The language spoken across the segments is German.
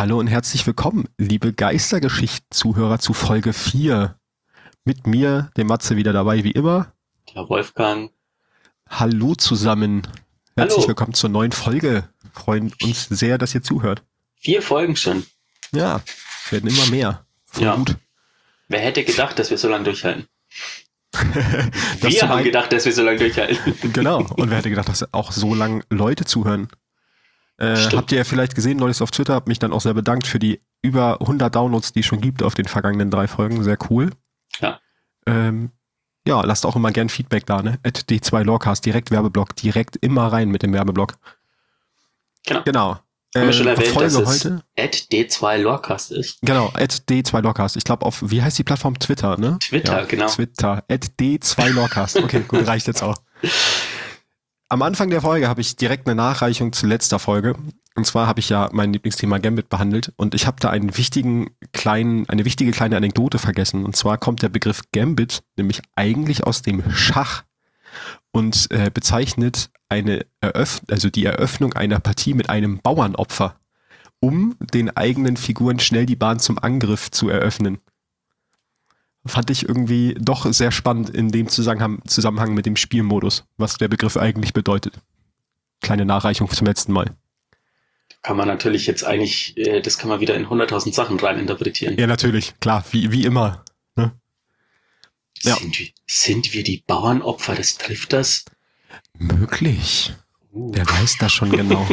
Hallo und herzlich willkommen, liebe Geistergeschichten-Zuhörer zu Folge 4. Mit mir, dem Matze, wieder dabei wie immer. Der Wolfgang. Hallo zusammen. Herzlich Hallo. willkommen zur neuen Folge. Freuen uns sehr, dass ihr zuhört. 4 Folgen schon. Ja, es werden immer mehr. Voll Ja. gut. Wer hätte gedacht, dass wir so lange durchhalten? Das Wir zum haben einen- gedacht, dass wir so lange durchhalten. Genau. Und wer hätte gedacht, dass auch so lange Leute zuhören? Stimmt. Habt ihr ja vielleicht gesehen, neulich auf Twitter, hab mich dann auch sehr bedankt für die über 100 Downloads, die es schon gibt auf den vergangenen 3 Folgen. Sehr cool. Ja. Ja, lasst auch immer gern Feedback da, ne? @d2lorecast, direkt Werbeblock, direkt immer rein mit dem Werbeblock. Genau. Haben wir schon erwähnt, Folge dass es heute? @d2lorecast ist? Genau, @d2lorecast. Ich glaube auf, wie heißt die Plattform? Twitter, ne? Twitter, ja, genau. Twitter, @d2lorecast. Okay, gut, reicht jetzt auch. Am Anfang der Folge habe ich direkt eine Nachreichung zu letzter Folge. Und zwar habe ich ja mein Lieblingsthema Gambit behandelt und ich habe da eine wichtige kleine Anekdote vergessen. Und zwar kommt der Begriff Gambit nämlich eigentlich aus dem Schach und bezeichnet die Eröffnung einer Partie mit einem Bauernopfer, um den eigenen Figuren schnell die Bahn zum Angriff zu eröffnen. Fand ich irgendwie doch sehr spannend in dem Zusammenhang mit dem Spielmodus, was der Begriff eigentlich bedeutet. Kleine Nachreichung zum letzten Mal. Kann man natürlich jetzt eigentlich, das kann man wieder in 100.000 Sachen rein interpretieren. Ja, natürlich, klar, wie immer. Ne? Ja. Sind wir die Bauernopfer des Trifters? Möglich. Wer weiß das schon genau.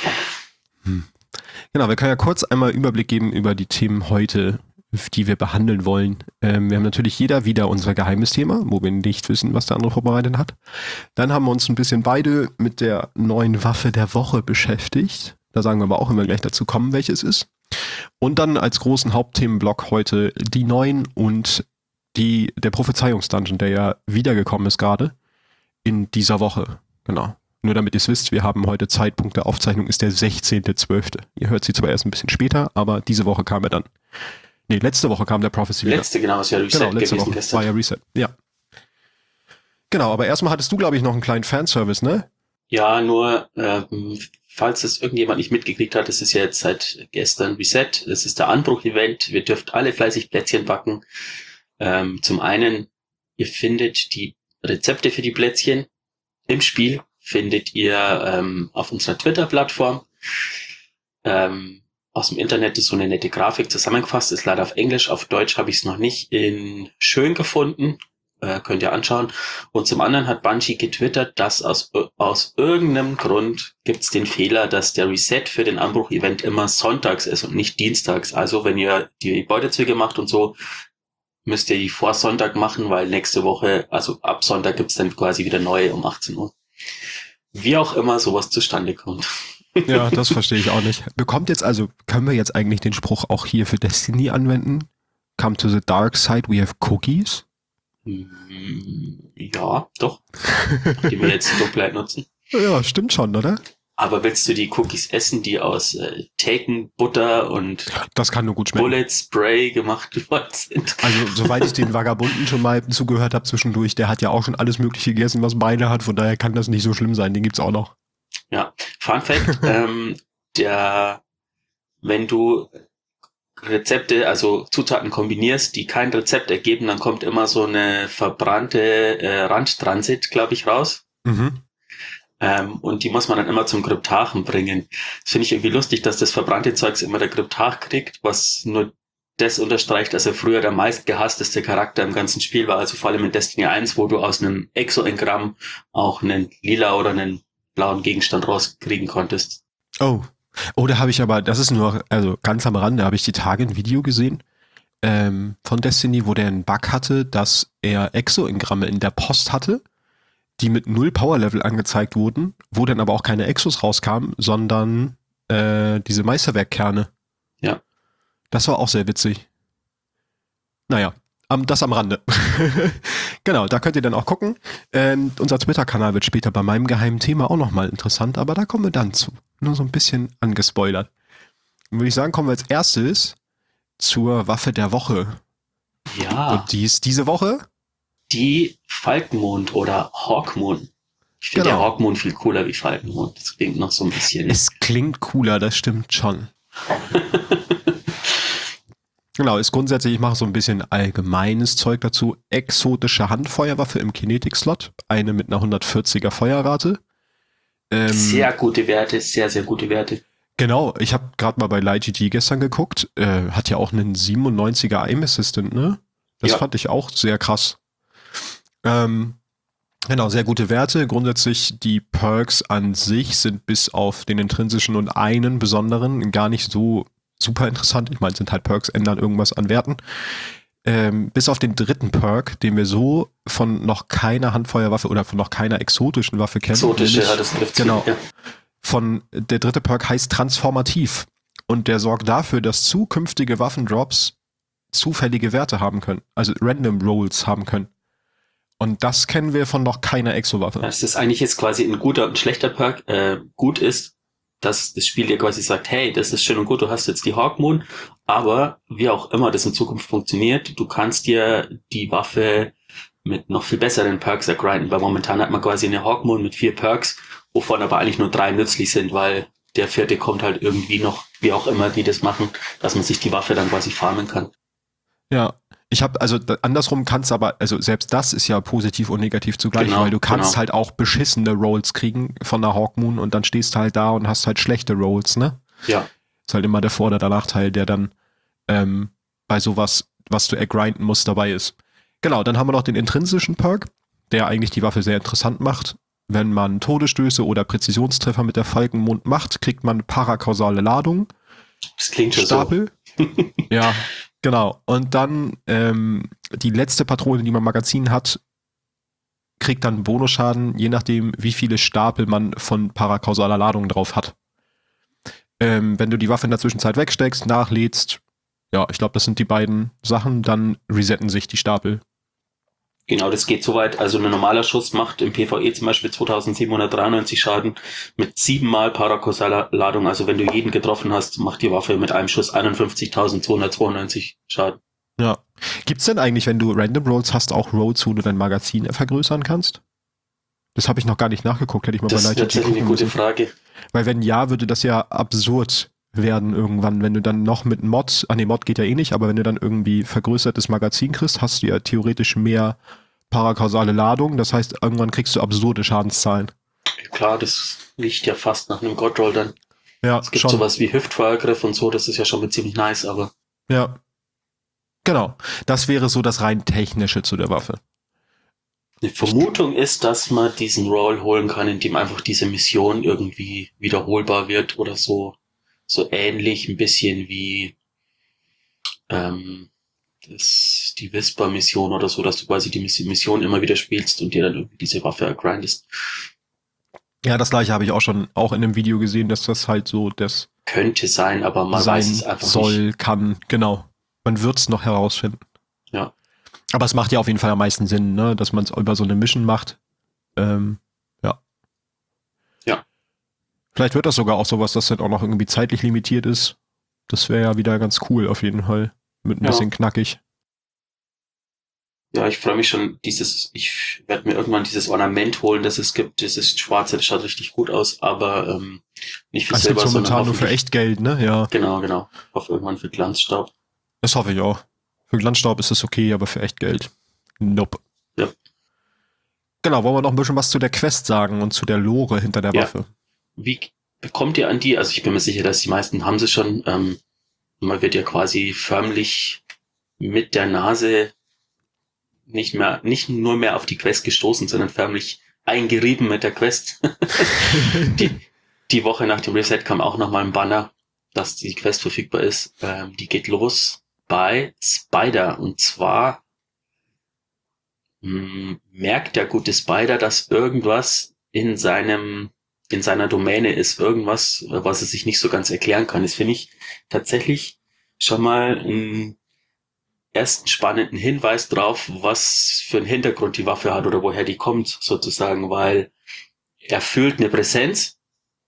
Genau, wir können ja kurz einmal Überblick geben über die Themen heute, die wir behandeln wollen. Wir haben natürlich jeder wieder unser geheimes Thema, wo wir nicht wissen, was der andere vorbereitet hat. Dann haben wir uns ein bisschen beide mit der neuen Waffe der Woche beschäftigt. Da sagen wir aber auch immer gleich dazu kommen, welches ist. Und dann als großen Hauptthemenblock heute die neuen und der Prophezeiungsdungeon, der ja wiedergekommen ist gerade in dieser Woche. Genau. Nur damit ihr es wisst, wir haben heute Zeitpunkt der Aufzeichnung ist der 16.12. Ihr hört sie zwar erst ein bisschen später, aber diese Woche kam er dann. Nee, letzte Woche kam der Prophecy wieder. Letzte, genau, ist ja Reset Genau, letzte gewesen Woche gestern. war ja Reset, ja. Genau, aber erstmal hattest du, glaube ich, noch einen kleinen Fanservice, ne? Ja, nur, falls es irgendjemand nicht mitgekriegt hat, es ist ja jetzt seit gestern Reset. Es ist der Anbruch-Event. Wir dürft alle fleißig Plätzchen backen. Zum einen, ihr findet die Rezepte für die Plätzchen im Spiel, findet ihr auf unserer Twitter-Plattform. Aus dem Internet ist so eine nette Grafik zusammengefasst, ist leider auf Englisch, auf Deutsch habe ich es noch nicht in schön gefunden. Könnt ihr anschauen. Und zum anderen hat Bungie getwittert, dass aus irgendeinem Grund gibt es den Fehler, dass der Reset für den Anbruch-Event immer sonntags ist und nicht dienstags. Also wenn ihr die Beutezüge macht und so, müsst ihr die vor Sonntag machen, weil nächste Woche, also ab Sonntag gibt's dann quasi wieder neue um 18 Uhr. Wie auch immer sowas zustande kommt. Ja, das verstehe ich auch nicht. Können wir jetzt eigentlich den Spruch auch hier für Destiny anwenden? Come to the dark side, we have cookies? Ja, doch. Die wir jetzt Dunkelheit nutzen. Ja, stimmt schon, oder? Aber willst du die Cookies essen, die aus Taken, Butter und Das kann nur gut schmecken. Bullet Spray gemacht worden sind? Also, soweit ich den Vagabunden schon mal zugehört habe zwischendurch, der hat ja auch schon alles Mögliche gegessen, was Beine hat, von daher kann das nicht so schlimm sein, den gibt's auch noch. Ja, Fun Fact, wenn du Rezepte, also Zutaten kombinierst, die kein Rezept ergeben, dann kommt immer so eine verbrannte Randtransit, glaube ich, raus. Mhm. Und die muss man dann immer zum Kryptarchen bringen. Das finde ich irgendwie lustig, dass das verbrannte Zeugs immer der Kryptarch kriegt, was nur das unterstreicht, dass er früher der meistgehassteste Charakter im ganzen Spiel war. Also vor allem in Destiny 1, wo du aus einem Exo-Engramm auch einen lila oder einen blauen Gegenstand rauskriegen konntest. Oh, da habe ich aber, das ist nur, also ganz am Rande, habe ich die Tage ein Video gesehen von Destiny, wo der einen Bug hatte, dass er Exo-Engramme in der Post hatte, die mit 0 Power-Level angezeigt wurden, wo dann aber auch keine Exos rauskamen, sondern diese Meisterwerkkerne. Ja. Das war auch sehr witzig. Naja, das am Rande. Genau, da könnt ihr dann auch gucken. Unser Twitter-Kanal wird später bei meinem geheimen Thema auch nochmal interessant, aber da kommen wir dann zu. Nur so ein bisschen angespoilert. Dann würde ich sagen, kommen wir als erstes zur Waffe der Woche. Ja. Und die ist diese Woche? Die Falkenmond oder Hawkmoon. Ich finde Genau. ja Hawkmoon viel cooler wie Falkenmond. Das klingt noch so ein bisschen. Es klingt cooler, das stimmt schon. Genau, ist grundsätzlich, ich mache so ein bisschen allgemeines Zeug dazu. Exotische Handfeuerwaffe im Kinetic-Slot, eine mit einer 140er Feuerrate. Sehr gute Werte, sehr, sehr gute Werte. Genau, ich habe gerade mal bei LightGG gestern geguckt, hat ja auch einen 97er Aim Assistant, ne? Das Ja. fand ich auch sehr krass. Genau, sehr gute Werte. Grundsätzlich die Perks an sich sind bis auf den intrinsischen und einen besonderen gar nicht so super interessant. Ich meine, es sind halt Perks, ändern irgendwas an Werten. Bis auf den dritten Perk, den wir so von noch keiner Handfeuerwaffe oder von noch keiner exotischen Waffe kennen. Exotische, ja, das trifft genau. Ja. Der dritte Perk heißt Transformativ. Und der sorgt dafür, dass zukünftige Waffendrops zufällige Werte haben können. Also Random Rolls haben können. Und das kennen wir von noch keiner Exo-Waffe. Das ist eigentlich jetzt quasi ein guter und schlechter Perk. Gut ist, dass das Spiel dir quasi sagt, hey, das ist schön und gut, du hast jetzt die Hawkmoon, aber wie auch immer das in Zukunft funktioniert, du kannst dir die Waffe mit noch viel besseren Perks ergrinden, weil momentan hat man quasi eine Hawkmoon mit 4 Perks, wovon aber eigentlich nur 3 nützlich sind, weil der 4. kommt halt irgendwie noch, wie auch immer die das machen, dass man sich die Waffe dann quasi farmen kann. Ja, ich habe, also andersrum kannst aber, also selbst das ist ja positiv und negativ zugleich, Genau, weil du kannst genau. halt auch beschissene Rolls kriegen von der Hawkmoon und dann stehst du halt da und hast halt schlechte Rolls, ne? Ja, Ist halt immer der Vor- oder der Nachteil, der dann bei sowas, was du ergrinden musst, dabei ist. Genau, dann haben wir noch den intrinsischen Perk, der eigentlich die Waffe sehr interessant macht. Wenn man Todesstöße oder Präzisionstreffer mit der Falkenmond macht, kriegt man parakausale Ladung. das klingt schon Stapel. Ja, genau. Und dann die letzte Patrone, die man im Magazin hat, kriegt dann Bonusschaden, je nachdem, wie viele Stapel man von parakausaler Ladung drauf hat. Wenn du die Waffe in der Zwischenzeit wegsteckst, nachlädst, ja, ich glaube, das sind die beiden Sachen, dann resetten sich die Stapel. Genau, das geht so weit. Also ein normaler Schuss macht im PvE zum Beispiel 2793 Schaden mit 7-mal parakausaler Ladung. Also wenn du jeden getroffen hast, macht die Waffe mit einem Schuss 51.292 Schaden. Ja. Gibt's denn eigentlich, wenn du Random Rolls hast, auch Rolls, wo du dein Magazin vergrößern kannst? Das habe ich noch gar nicht nachgeguckt, hätte ich mal Das bei ist LightGG tatsächlich eine gucken gute müssen. Frage. Weil wenn ja, würde das ja absurd werden irgendwann, wenn du dann noch mit Mod, Mod geht ja eh nicht, aber wenn du dann irgendwie vergrößertes Magazin kriegst, hast du ja theoretisch mehr parakausale Ladung, das heißt, irgendwann kriegst du absurde Schadenszahlen. Klar, das riecht ja fast nach einem Godroll dann. Ja, Es gibt schon. sowas wie Hüftfeuergriff und so, das ist ja schon mal ziemlich nice, aber Ja. Genau. Das wäre so das rein technische zu der Waffe. eine Vermutung ist, dass man diesen Roll holen kann, indem einfach diese Mission irgendwie wiederholbar wird oder so. So ähnlich ein bisschen wie die Whisper-Mission oder so, dass du quasi die Mission immer wieder spielst und dir dann irgendwie diese Waffe ergrindest. Ja, das gleiche habe ich auch schon auch in einem Video gesehen, dass das halt so das Könnte sein, aber man sein weiß es einfach soll, nicht. kann. Genau. Man wird es noch herausfinden. Ja. Aber es macht ja auf jeden Fall am meisten Sinn, ne, dass man es über so eine Mission macht. Ja. Ja. Vielleicht wird das sogar auch sowas, das dann auch noch irgendwie zeitlich limitiert ist. Das wäre ja wieder ganz cool auf jeden Fall. Mit ein bisschen knackig. Ja, ich freue mich schon, ich werde mir irgendwann dieses Ornament holen, das es gibt, dieses schwarze, das schaut richtig gut aus, aber nicht für Das Silber, gibt's sondern momentan nur für hoffentlich, Echtgeld, ne? Ja. genau, auf irgendwann für Glanzstaub. Das hoffe ich auch. Für Glanzstaub ist es okay, aber für Echtgeld. Nope. Ja. Genau, wollen wir noch ein bisschen was zu der Quest sagen und zu der Lore hinter der Waffe? Wie bekommt ihr an die? Also ich bin mir sicher, dass die meisten haben sie schon. Man wird ja quasi förmlich mit der Nase nicht nur mehr auf die Quest gestoßen, sondern förmlich eingerieben mit der Quest. die Woche nach dem Reset kam auch nochmal ein Banner, dass die Quest verfügbar ist. Die geht los bei Spider. Und zwar merkt der gute Spider, dass irgendwas in seiner Domäne ist. Irgendwas, was er sich nicht so ganz erklären kann. Das finde ich tatsächlich schon mal einen ersten spannenden Hinweis drauf, was für einen Hintergrund die Waffe hat oder woher die kommt, sozusagen, weil er fühlt eine Präsenz,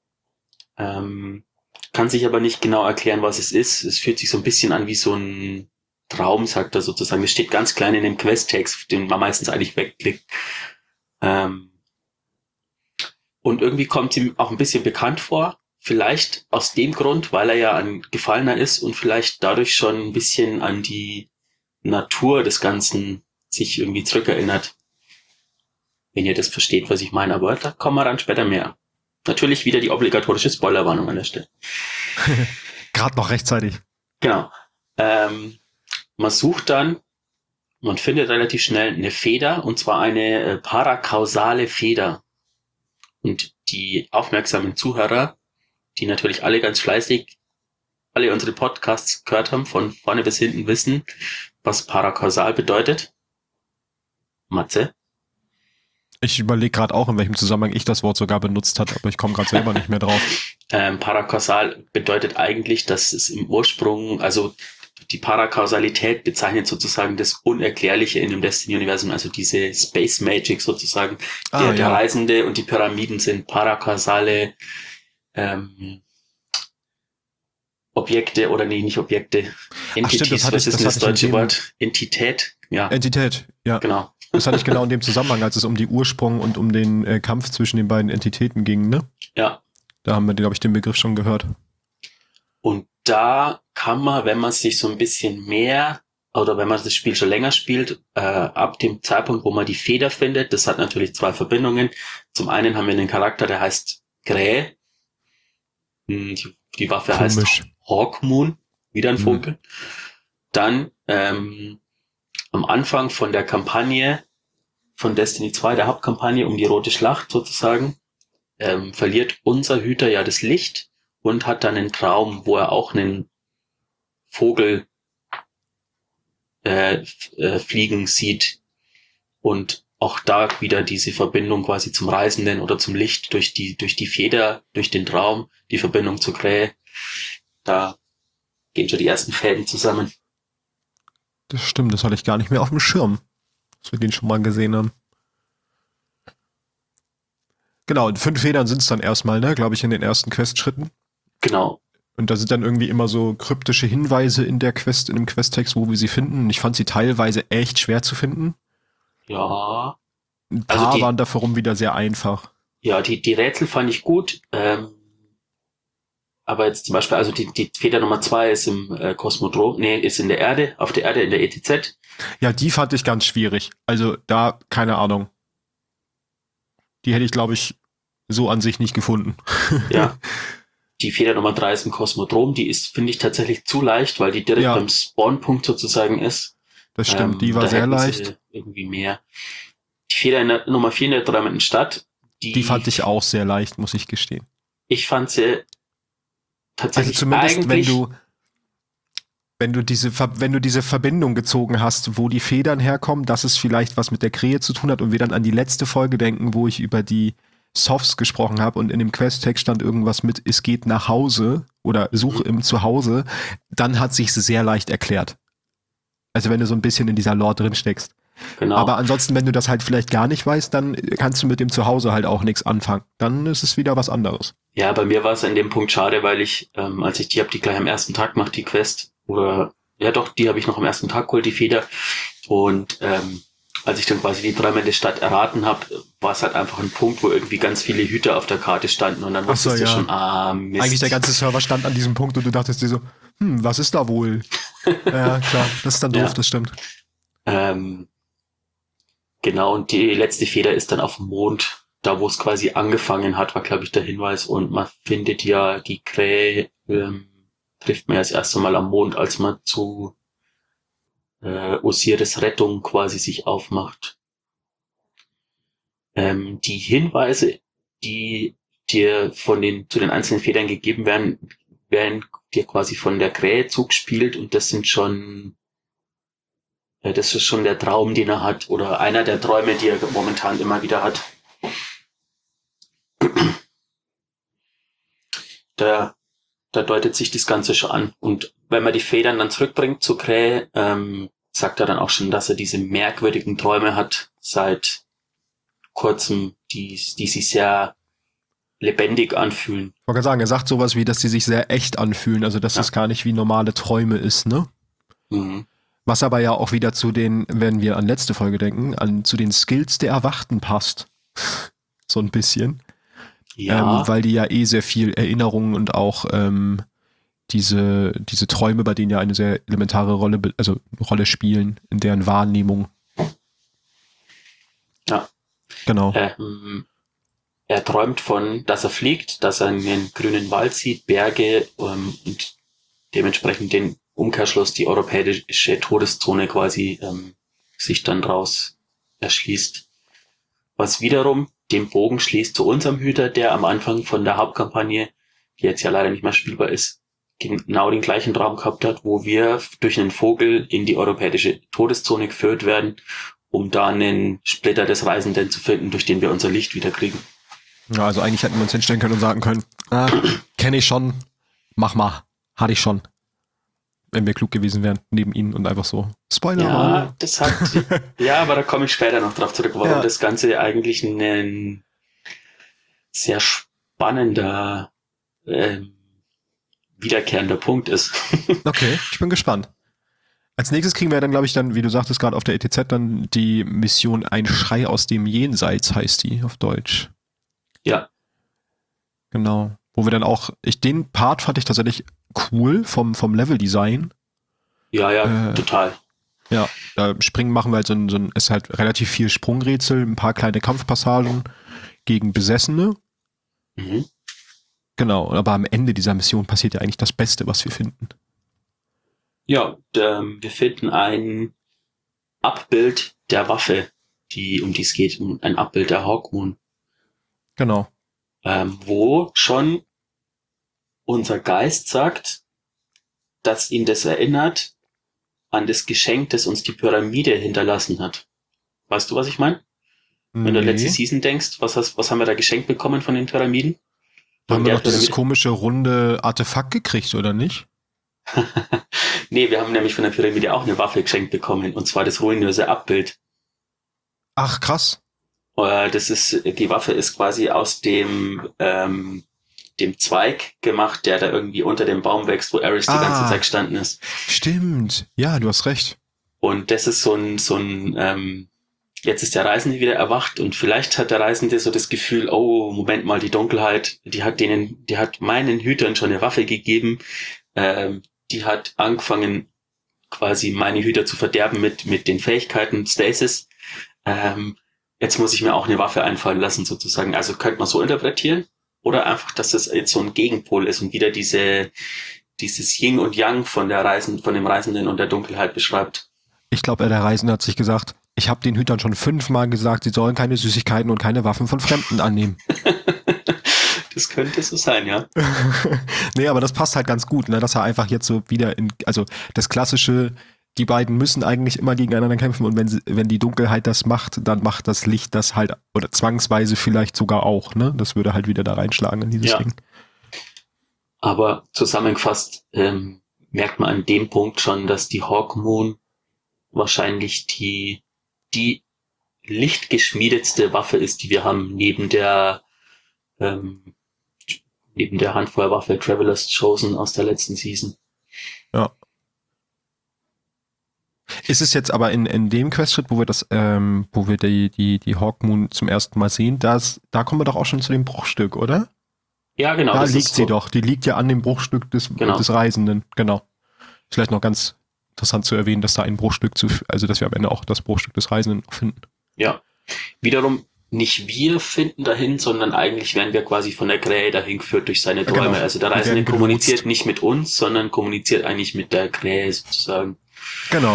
kann sich aber nicht genau erklären, was es ist. Es fühlt sich so ein bisschen an wie so ein Traum, sagt er sozusagen. Es steht ganz klein in dem Quest-Text, den man meistens eigentlich wegklickt. Und irgendwie kommt ihm auch ein bisschen bekannt vor, vielleicht aus dem Grund, weil er ja ein Gefallener ist und vielleicht dadurch schon ein bisschen an die Natur des Ganzen sich irgendwie zurückerinnert. Wenn ihr das versteht, was ich meine. Aber da kommen wir dann später mehr. Natürlich wieder die obligatorische Spoilerwarnung an der Stelle. Gerade noch rechtzeitig. Genau. Man sucht dann, man findet relativ schnell eine Feder, und zwar eine parakausale Feder. Und die aufmerksamen Zuhörer, die natürlich alle ganz fleißig alle unsere Podcasts gehört haben, von vorne bis hinten wissen, was parakausal bedeutet. Matze? Ich überlege gerade auch, in welchem Zusammenhang ich das Wort sogar benutzt habe, aber ich komme gerade selber nicht mehr drauf. Parakausal bedeutet eigentlich, dass es im Ursprung, also die Parakausalität bezeichnet sozusagen das Unerklärliche in dem Destiny-Universum, also diese Space Magic sozusagen. Der Reisende und die Pyramiden sind parakausale Objekte, oder nee, nicht Objekte, Entities. Stimmt, was ist denn das deutsche Wort? Entität? Ja. Entität, ja. Genau. Das hatte ich genau in dem Zusammenhang, als es um die Ursprung und um den Kampf zwischen den beiden Entitäten ging, ne? Ja. Da haben wir, glaube ich, den Begriff schon gehört. Und da kann man, wenn man sich so ein bisschen mehr, oder wenn man das Spiel schon länger spielt, ab dem Zeitpunkt, wo man die Feder findet, das hat natürlich zwei Verbindungen. Zum einen haben wir einen Charakter, der heißt Krähe. Die Waffe heißt Hawkmoon, wieder ein Vogel. Dann am Anfang von der Kampagne von Destiny 2, der Hauptkampagne um die Rote Schlacht sozusagen, verliert unser Hüter ja das Licht und hat dann einen Traum, wo er auch einen Vogel fliegen sieht, und auch da wieder diese Verbindung quasi zum Reisenden oder zum Licht durch die Feder, durch den Traum, die Verbindung zur Krähe. Da gehen schon die ersten Fäden zusammen. Das stimmt, das hatte ich gar nicht mehr auf dem Schirm, dass wir den schon mal gesehen haben. Genau, und 5 Federn sind es dann erstmal, ne, glaube ich, in den ersten Questschritten. Genau. Und da sind dann irgendwie immer so kryptische Hinweise in der Quest, in dem Questtext, wo wir sie finden. Und ich fand sie teilweise echt schwer zu finden. Ja. Ein paar waren dafür wieder sehr einfach. Ja, die Rätsel fand ich gut. Aber jetzt zum Beispiel, also die Feder Nummer 2 ist im Kosmodrom, ist in der Erde, auf der Erde in der ETZ. Ja, die fand ich ganz schwierig. Also da, keine Ahnung. Die hätte ich, glaube ich, so an sich nicht gefunden. Ja. Die Feder Nummer 3 ist im Kosmodrom. Die ist, finde ich, tatsächlich zu leicht, weil die direkt beim Spawnpunkt sozusagen ist. Das stimmt, die war sehr leicht. Irgendwie mehr. Die Feder Nummer 4 in der träumenden Stadt. Die fand ich auch sehr leicht, muss ich gestehen. Ich fand sie tatsächlich, also zumindest wenn du diese Verbindung gezogen hast, wo die Federn herkommen, dass es vielleicht was mit der Krähe zu tun hat, und wir dann an die letzte Folge denken, wo ich über die Softs gesprochen habe und in dem Questtext stand irgendwas mit, es geht nach Hause oder suche im Zuhause, dann hat sich's sehr leicht erklärt. Also wenn du so ein bisschen in dieser Lore drin steckst. Genau. Aber ansonsten, wenn du das halt vielleicht gar nicht weißt, dann kannst du mit dem Zuhause halt auch nichts anfangen. Dann ist es wieder was anderes. Ja, bei mir war es an dem Punkt schade, weil ich, als ich die gleich am ersten Tag gemacht, die Quest, oder, ja doch, die habe ich noch am ersten Tag geholt, die Feder. Und als ich dann quasi die träumende Stadt erraten habe, war es halt einfach ein Punkt, wo irgendwie ganz viele Hüter auf der Karte standen, und dann wusstest du schon, Mist. Eigentlich der ganze Server stand an diesem Punkt und du dachtest dir so, was ist da wohl? Ja, klar, das ist dann doof, das stimmt. Genau, und die letzte Feder ist dann auf dem Mond, da wo es quasi angefangen hat, war, glaube ich, der Hinweis, und man findet ja die Krähe, trifft man ja das erste Mal am Mond, als man zu Osiris Rettung quasi sich aufmacht. Die Hinweise, die dir zu den einzelnen Federn gegeben werden dir quasi von der Krähe zugespielt, und das ist schon der Traum, den er hat, oder einer der Träume, die er momentan immer wieder hat. Da deutet sich das Ganze schon an. Und wenn man die Federn dann zurückbringt zur Krähe, sagt er dann auch schon, dass er diese merkwürdigen Träume hat seit kurzem, die sich sehr lebendig anfühlen. Ich wollte gerade sagen, er sagt sowas wie, dass sie sich sehr echt anfühlen, also dass das gar nicht wie normale Träume ist, ne? Mhm. Was aber ja auch wieder zu den, wenn wir an letzte Folge denken, zu den Skills der Erwachten passt. So ein bisschen. Ja, weil die ja sehr viel Erinnerungen und auch diese Träume bei denen ja eine sehr elementare Rolle spielen in deren Wahrnehmung. ja. Genau. Er träumt von, dass er fliegt, dass er einen grünen Wald sieht, Berge und dementsprechend den Umkehrschluss, die europäische Todeszone quasi sich dann draus erschließt. Was wiederum den Bogen schließt zu unserem Hüter, der am Anfang von der Hauptkampagne, die jetzt ja leider nicht mehr spielbar ist, genau den gleichen Traum gehabt hat, wo wir durch einen Vogel in die europäische Todeszone geführt werden, um da einen Splitter des Reisenden zu finden, durch den wir unser Licht wieder kriegen. Ja, also eigentlich hätten wir uns hinstellen können und sagen können, kenne ich schon, mach mal, hatte ich schon. Wenn wir klug gewesen wären, neben ihnen und einfach so, Spoiler. Ja, aber da komme ich später noch drauf zurück, warum das Ganze eigentlich ein sehr spannender, wiederkehrender Punkt ist. Okay, ich bin gespannt. Als nächstes kriegen wir dann, glaube ich, wie du sagtest, gerade auf der ETZ dann die Mission Ein Schrei aus dem Jenseits heißt die auf Deutsch. Ja. Genau. Wo wir dann auch, den Part fand ich tatsächlich cool vom Leveldesign. Ja, total. Ja, da machen wir halt es ist halt relativ viel Sprungrätsel, ein paar kleine Kampfpassagen gegen Besessene. Mhm. Genau, aber am Ende dieser Mission passiert ja eigentlich das Beste, was wir finden. Ja, wir finden ein Abbild der Waffe, um die es geht, ein Abbild der Hawkmoon. Genau. Wo schon unser Geist sagt, dass ihn das erinnert an das Geschenk, das uns die Pyramide hinterlassen hat. Weißt du, was ich meine? Wenn du letzte Season denkst, was haben wir da geschenkt bekommen von den Pyramiden? Da haben wir doch dieses komische runde Artefakt gekriegt, oder nicht? Nee, wir haben nämlich von der Pyramide auch eine Waffe geschenkt bekommen, und zwar das ruinöse Abbild. Ach, krass. Die Waffe ist quasi aus dem Zweig gemacht, der da irgendwie unter dem Baum wächst, wo Aerys die ganze Zeit gestanden ist. Stimmt. Ja, du hast recht. Und das ist jetzt ist der Reisende wieder erwacht und vielleicht hat der Reisende so das Gefühl, oh, Moment mal, die Dunkelheit, die hat meinen Hütern schon eine Waffe gegeben, die hat angefangen, quasi meine Hüter zu verderben mit den Fähigkeiten Stasis. Jetzt muss ich mir auch eine Waffe einfallen lassen, sozusagen. Also könnte man so interpretieren. Oder einfach, dass es jetzt so ein Gegenpol ist und wieder dieses Yin und Yang von dem Reisenden und der Dunkelheit beschreibt. Ich glaube, der Reisende hat sich gesagt, ich habe den Hütern schon 5-mal gesagt, sie sollen keine Süßigkeiten und keine Waffen von Fremden annehmen. Das könnte so sein, ja. Nee, aber das passt halt ganz gut, ne, dass er einfach jetzt so wieder also das klassische, die beiden müssen eigentlich immer gegeneinander kämpfen und wenn die Dunkelheit das macht, dann macht das Licht das halt, oder zwangsweise vielleicht sogar auch, ne? Das würde halt wieder da reinschlagen in dieses Ding. Aber zusammengefasst merkt man an dem Punkt schon, dass die Hawkmoon wahrscheinlich die lichtgeschmiedetste Waffe ist, die wir haben, neben der Handfeuerwaffe Traveler's Chosen aus der letzten Season. Ja. Ist es jetzt aber in dem Questschritt, wo wir die Hawkmoon zum ersten Mal sehen, da kommen wir doch auch schon zu dem Bruchstück, oder? Ja, genau. Da liegt sie doch. Die liegt ja an dem Bruchstück des Reisenden. Genau. Vielleicht noch ganz interessant zu erwähnen, dass da ein Bruchstück also dass wir am Ende auch das Bruchstück des Reisenden finden. Ja. Wiederum nicht wir finden dahin, sondern eigentlich werden wir quasi von der Krähe dahin geführt durch seine Träume. Genau. Also der Reisende kommuniziert nicht mit uns, sondern kommuniziert eigentlich mit der Krähe sozusagen. Genau.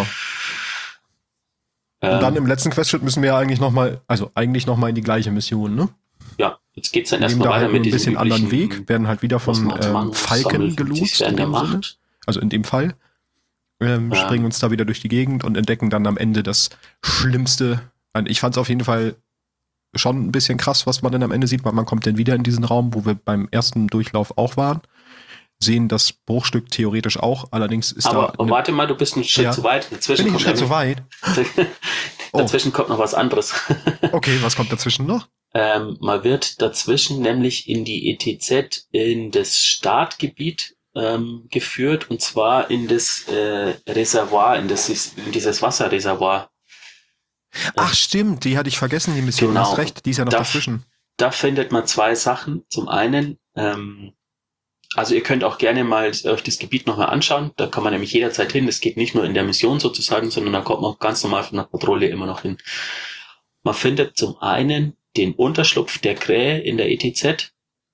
Und dann im letzten Questschritt müssen wir ja eigentlich nochmal in die gleiche Mission, ne? Ja, jetzt geht's dann erstmal weiter mit diesem ein bisschen anderen Weg, werden halt wieder von Falken geloost in dem Sinne. Also in dem Fall. Springen uns da wieder durch die Gegend und entdecken dann am Ende das Schlimmste. Ich fand es auf jeden Fall schon ein bisschen krass, was man dann am Ende sieht, weil man kommt dann wieder in diesen Raum, wo wir beim ersten Durchlauf auch waren. Sehen das Bruchstück theoretisch auch, allerdings ist aber warte mal, du bist einen Schritt zu weit. Bin ich einen Schritt zu weit? Dazwischen kommt noch was anderes. Okay, was kommt dazwischen noch? Man wird dazwischen nämlich in die ETZ, in das Startgebiet geführt, und zwar in das Reservoir, in dieses Wasserreservoir. Ach stimmt, die hatte ich vergessen, die Mission. Genau. Du hast recht, die ist ja noch dazwischen. da findet man zwei Sachen. Zum einen, also ihr könnt auch gerne mal euch das Gebiet nochmal anschauen. Da kann man nämlich jederzeit hin. Das geht nicht nur in der Mission sozusagen, sondern da kommt man auch ganz normal von der Patrouille immer noch hin. Man findet zum einen den Unterschlupf der Krähe in der ETZ.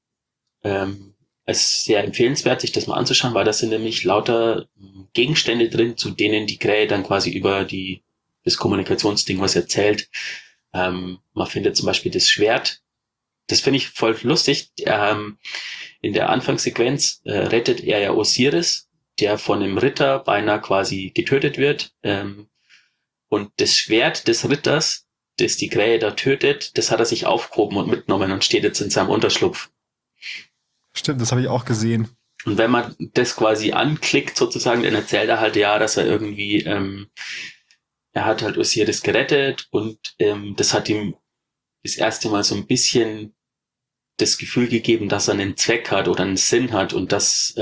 Es ist sehr empfehlenswert, sich das mal anzuschauen, weil da sind nämlich lauter Gegenstände drin, zu denen die Krähe dann quasi über das Kommunikationsding was erzählt. Man findet zum Beispiel das Schwert. Das finde ich voll lustig. In der Anfangssequenz rettet er ja Osiris, der von einem Ritter beinahe quasi getötet wird. Und das Schwert des Ritters, das die Krähe da tötet, das hat er sich aufgehoben und mitgenommen und steht jetzt in seinem Unterschlupf. Stimmt, das habe ich auch gesehen. Und wenn man das quasi anklickt sozusagen, dann erzählt er halt ja, dass er irgendwie, er hat halt Osiris gerettet und das hat ihm das erste Mal so ein bisschen das Gefühl gegeben, dass er einen Zweck hat oder einen Sinn hat und das,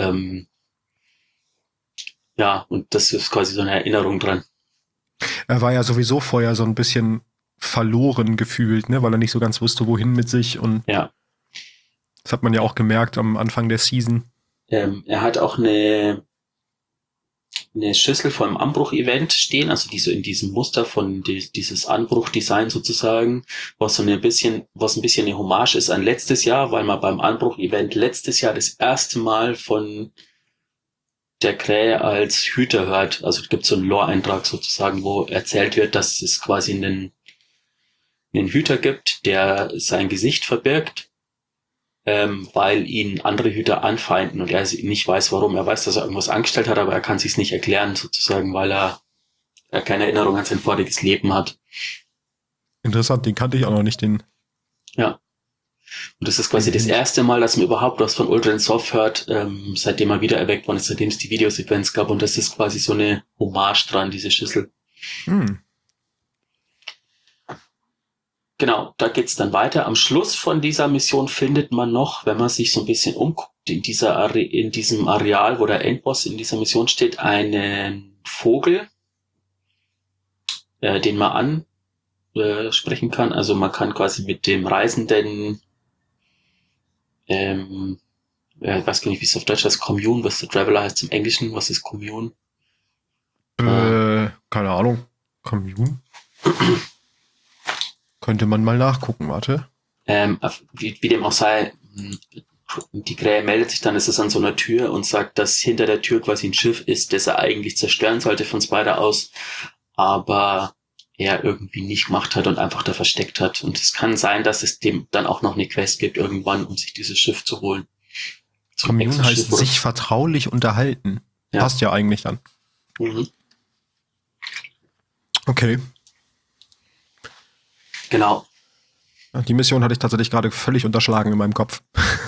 und das ist quasi so eine Erinnerung dran. Er war ja sowieso vorher so ein bisschen verloren gefühlt, ne, weil er nicht so ganz wusste, wohin mit sich und ja. Das hat man ja auch gemerkt am Anfang der Season. Er hat auch eine Schüssel vom Anbruch-Event stehen, also die so in diesem Muster von dieses Anbruch-Design sozusagen, was ein bisschen eine Hommage ist an letztes Jahr, weil man beim Anbruch-Event letztes Jahr das erste Mal von der Krähe als Hüter hört. Also es gibt so einen Lore-Eintrag sozusagen, wo erzählt wird, dass es quasi einen Hüter gibt, der sein Gesicht verbirgt, weil ihn andere Hüter anfeinden und er nicht weiß, warum. Er weiß, dass er irgendwas angestellt hat, aber er kann sich's nicht erklären, sozusagen, weil er keine Erinnerung an sein voriges Leben hat. Interessant, den kannte ich auch noch nicht, den. Ja. Und das ist quasi das erste Mal, dass man überhaupt was von Uldren Sov hört, seitdem er wieder erweckt worden ist, seitdem es die Videosequenz gab. Und das ist quasi so eine Hommage dran, diese Schüssel. Genau, da geht's dann weiter. Am Schluss von dieser Mission findet man noch, wenn man sich so ein bisschen umguckt, in diesem Areal, wo der Endboss in dieser Mission steht, einen Vogel, den man ansprechen kann. Also man kann quasi mit dem Reisenden, ich weiß gar nicht, wie es auf Deutsch heißt, Commune, was der Traveler heißt im Englischen. Was ist Commune? Keine Ahnung. Commune? Könnte man mal nachgucken, warte. Wie dem auch sei, die Krähe meldet sich dann, ist es an so einer Tür und sagt, dass hinter der Tür quasi ein Schiff ist, das er eigentlich zerstören sollte von Spider aus, aber er irgendwie nicht gemacht hat und einfach da versteckt hat. Und es kann sein, dass es dem dann auch noch eine Quest gibt irgendwann, um sich dieses Schiff zu holen. Commune heißt sich vertraulich unterhalten. Ja. Passt ja eigentlich dann. Mhm. Okay. Genau. Die Mission hatte ich tatsächlich gerade völlig unterschlagen in meinem Kopf.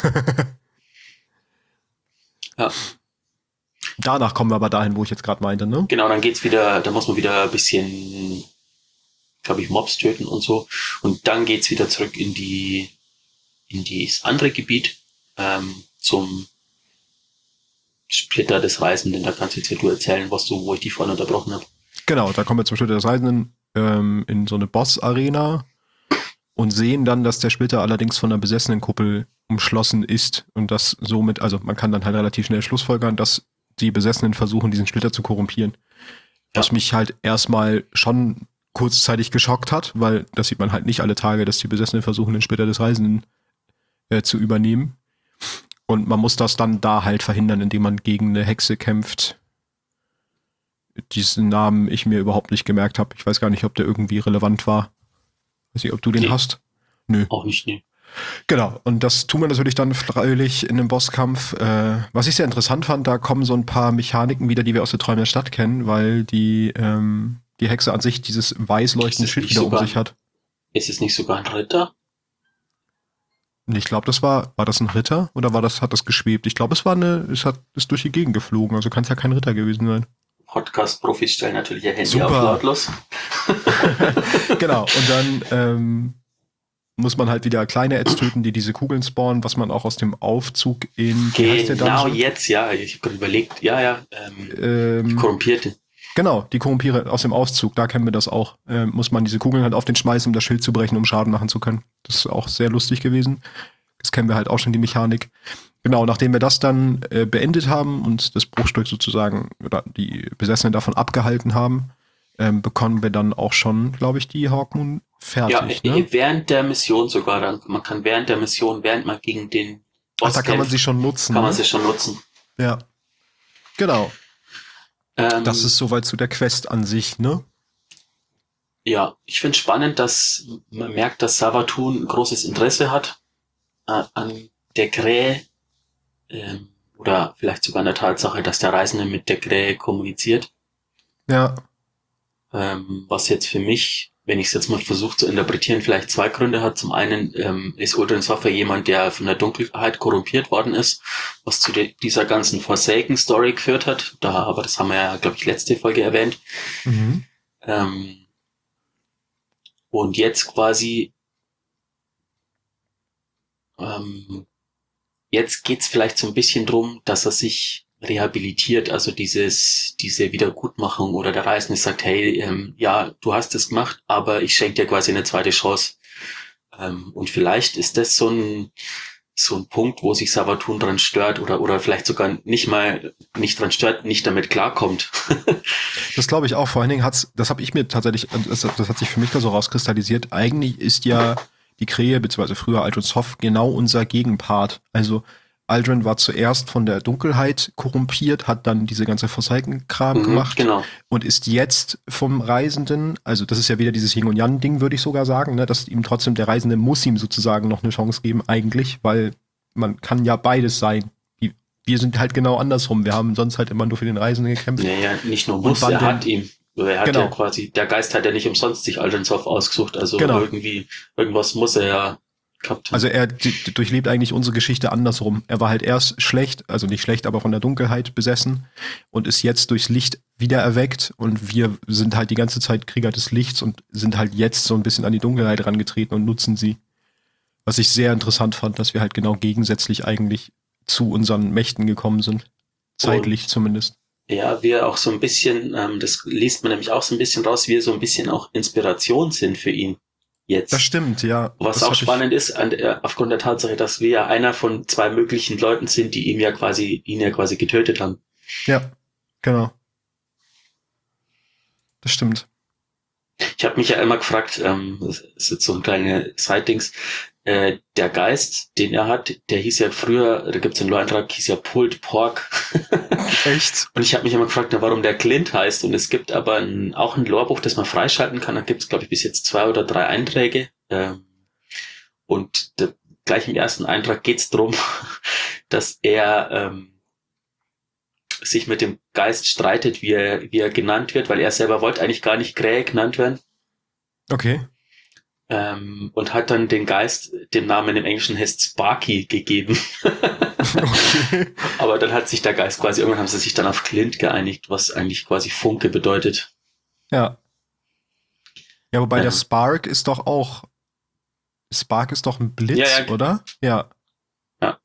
Ja. Danach kommen wir aber dahin, wo ich jetzt gerade meinte, ne? Genau, dann geht's wieder, da muss man wieder ein bisschen, glaube ich, Mobs töten und so. Und dann geht's wieder zurück in das andere Gebiet, zum Splitter des Reisenden. Da kannst du jetzt du erzählen, wo ich die vorhin unterbrochen habe. Genau, da kommen wir zum Splitter des Reisenden in so eine Boss-Arena und sehen dann, dass der Splitter allerdings von einer besessenen Kuppel umschlossen ist und das somit, also man kann dann halt relativ schnell schlussfolgern, dass die Besessenen versuchen, diesen Splitter zu korrumpieren. Ja. Was mich halt erstmal schon kurzzeitig geschockt hat, weil das sieht man halt nicht alle Tage, dass die Besessenen versuchen, den Splitter des Reisenden zu übernehmen. Und man muss das dann da halt verhindern, indem man gegen eine Hexe kämpft, diesen Namen ich mir überhaupt nicht gemerkt habe. Ich weiß gar nicht, ob der irgendwie relevant war. Weiß nicht, ob du den hast? Nö. Auch nicht, nee. Genau, und das tun wir natürlich dann freilich in einem Bosskampf. Was ich sehr interessant fand, da kommen so ein paar Mechaniken wieder, die wir aus der Träume der Stadt kennen, weil die Hexe an sich dieses weiß leuchtende Schild wieder um sich hat. Ist es nicht sogar ein Ritter? Ich glaube, war das ein Ritter oder hat das geschwebt? Ich glaube, ist durch die Gegend geflogen, also kann es ja kein Ritter gewesen sein. Podcast-Profis stellen natürlich ihr Handy auf lautlos. Genau, und dann muss man halt wieder kleine Ads töten, die diese Kugeln spawnen, was man auch aus dem Aufzug in... Genau jetzt, ja. Ich habe gerade überlegt, die Korrumpierte. Genau, die Korrumpiere aus dem Auszug, da kennen wir das auch. Muss man diese Kugeln halt auf den schmeißen, um das Schild zu brechen, um Schaden machen zu können. Das ist auch sehr lustig gewesen. Das kennen wir halt auch schon, die Mechanik. Genau, nachdem wir das dann beendet haben und das Bruchstück sozusagen oder die Besessenen davon abgehalten haben, bekommen wir dann auch schon, glaube ich, die Hawkmoon fertig. Ja, Ne? während der Mission sogar dann. Man kann während der Mission, während man gegen den Ach, Boss da kann man kämpft, sie schon nutzen. kann man Ne? sie schon nutzen. Ja, genau. Das Ähm, ist soweit zu der Quest an sich, ne? ja, ich finde spannend, dass man merkt, dass Savatun ein großes Interesse hat an der Krähe oder vielleicht sogar an der Tatsache, dass der Reisende mit der Krähe kommuniziert. Ja, Was jetzt für mich, wenn ich es jetzt mal versuche zu interpretieren, vielleicht zwei Gründe hat. Zum einen ist Uldren Soffer jemand, der von der Dunkelheit korrumpiert worden ist, was zu dieser ganzen Forsaken-Story geführt hat. Aber das haben wir ja, glaube ich, letzte Folge erwähnt. mhm. Und jetzt quasi, jetzt geht's vielleicht so ein bisschen drum, dass er sich rehabilitiert, also diese Wiedergutmachung oder der Reisende sagt, hey, ja, du hast es gemacht, aber ich schenke dir quasi eine zweite Chance. Und vielleicht ist das so ein Punkt, wo sich Savatun dran stört oder vielleicht sogar nicht dran stört, nicht damit klarkommt. Das glaube ich auch. Vor allen Dingen das habe ich mir tatsächlich, das hat sich für mich da so rauskristallisiert. Eigentlich ist ja die Krähe, beziehungsweise früher Aldrins Hoff, genau unser Gegenpart. Also Aldrin war zuerst von der Dunkelheit korrumpiert, hat dann diese ganze Forsaken-Kram gemacht Genau. und ist jetzt vom Reisenden, also das ist ja wieder dieses Yin und Yang-Ding, würde ich sogar sagen, ne, dass ihm trotzdem der Reisende muss ihm sozusagen noch eine Chance geben, eigentlich, weil man kann ja beides sein. Wir sind halt genau andersrum. Wir haben sonst halt immer nur für den Reisenden gekämpft. Naja, nicht nur Und muss, er wandeln. hat ihm. Er hat ja Genau, quasi, der Geist hat ja nicht umsonst sich Aldenshoff ausgesucht, also genau. irgendwas muss er ja gehabt haben. Also er durchlebt eigentlich unsere Geschichte andersrum. Er war halt erst schlecht, also nicht schlecht, aber von der Dunkelheit besessen und ist jetzt durchs Licht wieder erweckt und wir sind halt die ganze Zeit Krieger des Lichts und sind halt jetzt so ein bisschen an die Dunkelheit herangetreten und nutzen sie. Was ich sehr interessant fand, dass wir halt genau gegensätzlich eigentlich zu unseren Mächten gekommen sind. Zeitlich Und zumindest. ja, wir auch so ein bisschen, das liest man nämlich auch so ein bisschen raus, wir so ein bisschen auch Inspiration sind für ihn Das jetzt. stimmt, ja. Was Das auch habe ich. spannend ist, aufgrund der Tatsache, dass wir ja einer von zwei möglichen Leuten sind, die ihn ja quasi getötet haben. Ja, genau. Das stimmt. Ich habe mich ja immer gefragt, das ist jetzt so ein kleiner Side-Dings, der Geist, den er hat, der hieß ja früher, da gibt's einen Lore-Eintrag, hieß ja Pulled Pork. Echt? Und ich habe mich immer gefragt, na, warum der Clint heißt. Und es gibt aber auch ein Lorebuch, das man freischalten kann. Da gibt's glaube ich, bis jetzt 2 oder 3 Einträge. Und gleich im ersten Eintrag geht's drum, dass er sich mit dem Geist streitet, wie er genannt wird, weil er selber wollte eigentlich gar nicht Krähe genannt werden. Okay. Und hat dann den Geist, den Namen im Englischen heißt Sparky gegeben. Okay. Aber dann hat sich der Geist quasi, irgendwann haben sie sich dann auf Clint geeinigt, was eigentlich quasi Funke bedeutet. Ja. Ja, wobei der Ähm, Spark ist doch auch. Spark ist doch ein Blitz, ja, oder? Ja. ja.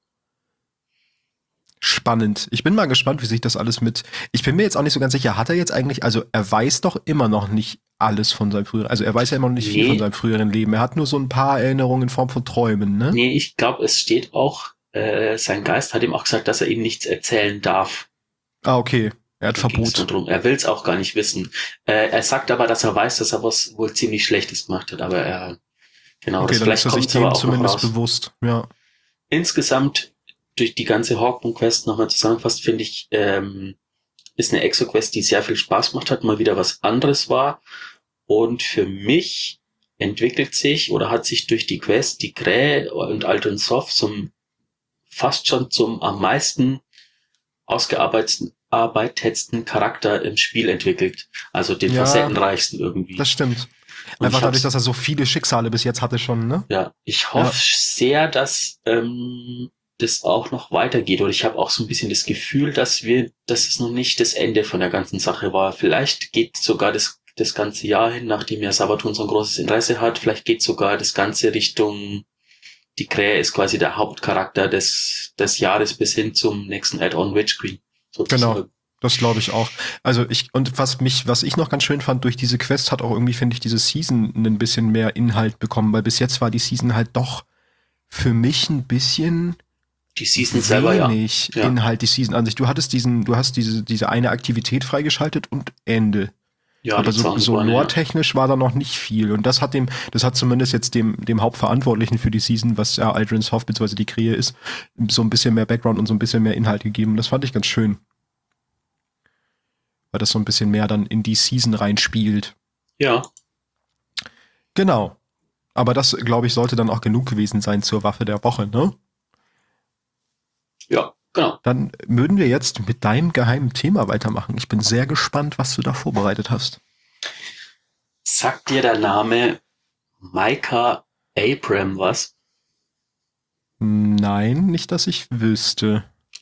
Spannend. Ich bin mal gespannt, wie sich das alles mit. Ich bin mir jetzt auch nicht so ganz sicher, hat er jetzt eigentlich, also er weiß doch immer noch nicht alles von seinem früheren, also er weiß ja immer noch nicht viel von seinem früheren Leben. Er hat nur so ein paar Erinnerungen in Form von Träumen, ne? Nee, ich glaube, es steht auch, sein Geist hat ihm auch gesagt, dass er ihm nichts erzählen darf. Ah, okay. Er hat Da ging's nur Verbot. drum. Er will es auch gar nicht wissen. Er sagt aber, dass er weiß, dass er was wohl ziemlich Schlechtes gemacht hat, aber genau, Okay, das dann ist vielleicht er sich kommt aber dem auch noch zumindest raus. bewusst. Ja. Insgesamt durch die ganze Hawkmoon-Quest nochmal zusammengefasst, finde ich, ist eine Exo-Quest, die sehr viel Spaß gemacht hat, mal wieder was anderes war. Und für mich entwickelt sich oder hat sich durch die Quest die Krähe und Aldrin Soft fast schon zum am meisten ausgearbeitetsten Charakter im Spiel entwickelt. Also den Ja, facettenreichsten irgendwie. das stimmt. Und Einfach dadurch, dass er so viele Schicksale bis jetzt hatte schon, ne? ich Ja. hoffe sehr, dass das auch noch weitergeht. Oder ich habe auch so ein bisschen das Gefühl, dass es noch nicht das Ende von der ganzen Sache war. Vielleicht geht sogar das ganze Jahr hin, nachdem ja Sabaton so ein großes Interesse hat, vielleicht geht sogar das Ganze Richtung, die Krähe ist quasi der Hauptcharakter des Jahres bis hin zum nächsten Add-on Witch Queen, Genau. sozusagen. Das glaube ich auch. Was ich noch ganz schön fand, durch diese Quest hat auch irgendwie, finde ich, diese Season ein bisschen mehr Inhalt bekommen, weil bis jetzt war die Season halt doch für mich ein bisschen Die Season selber, ja. wenig Ja, Inhalt, die Season an sich. Du hast diese eine Aktivität freigeschaltet und Ende. ja, Aber die so Zaunbahn, ja. lore-technisch war da noch nicht viel. Und das hat zumindest jetzt dem Hauptverantwortlichen für die Season, was ja Aldrin Soft bzw. die Krähe ist, so ein bisschen mehr Background und so ein bisschen mehr Inhalt gegeben. Das fand ich ganz schön. Weil das so ein bisschen mehr dann in die Season reinspielt. Ja, Genau. Aber das, glaube ich, sollte dann auch genug gewesen sein zur Waffe der Woche, ne? ja, genau. Dann würden wir jetzt mit deinem geheimen Thema weitermachen. Ich bin sehr gespannt, was du da vorbereitet hast. Sagt dir der Name Micah Abram was? Nein, nicht, dass ich wüsste.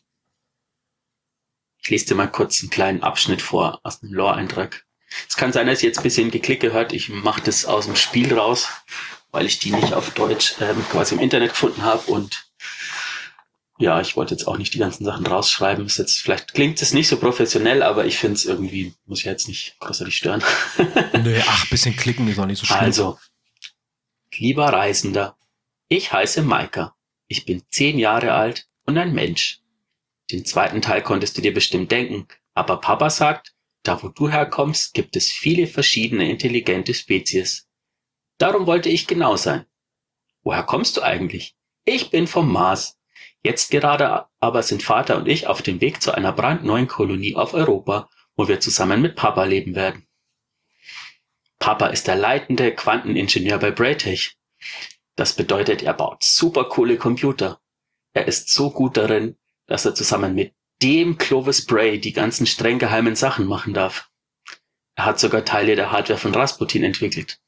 Ich lese dir mal kurz einen kleinen Abschnitt vor aus dem Lore-Eintrag. Es kann sein, dass ihr jetzt ein bisschen Geklicke hört. Ich mache das aus dem Spiel raus, weil ich die nicht auf Deutsch quasi im Internet gefunden habe. Und ja, ich wollte jetzt auch nicht die ganzen Sachen rausschreiben. Vielleicht klingt es nicht so professionell, aber ich finde es irgendwie, muss ja jetzt nicht großartig stören. Nö, bisschen klicken ist auch nicht so schlimm. Also, lieber Reisender, ich heiße Maika. Ich bin 10 Jahre alt und ein Mensch. Den zweiten Teil konntest du dir bestimmt denken, aber Papa sagt, da wo du herkommst, gibt es viele verschiedene intelligente Spezies. Darum wollte ich genau sein. Woher kommst du eigentlich? Ich bin vom Mars. Jetzt gerade aber sind Vater und ich auf dem Weg zu einer brandneuen Kolonie auf Europa, wo wir zusammen mit Papa leben werden. Papa ist der leitende Quanteningenieur bei Braytech. Das bedeutet, er baut super coole Computer. Er ist so gut darin, dass er zusammen mit dem Clovis Bray die ganzen streng geheimen Sachen machen darf. Er hat sogar Teile der Hardware von Rasputin entwickelt.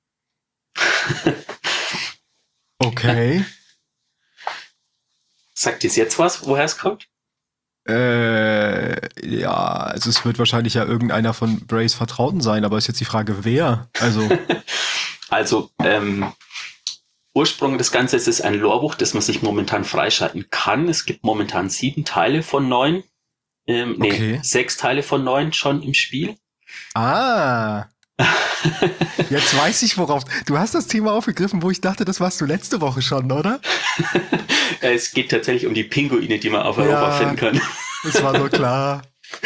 Okay. Sagt dir jetzt was, woher es kommt? Ja, also es wird wahrscheinlich ja irgendeiner von Brays Vertrauten sein, aber ist jetzt die Frage, wer? Also, Ursprung des Ganzen ist ein Lorebuch, das man sich momentan freischalten kann. Es gibt momentan 7 Teile von 9. Okay. 6 Teile von 9 schon im Spiel. Ah. Jetzt weiß ich, worauf. Du hast das Thema aufgegriffen, wo ich dachte, das warst du letzte Woche schon, oder? Es geht tatsächlich um die Pinguine, die man auf Europa finden kann. Das war so klar.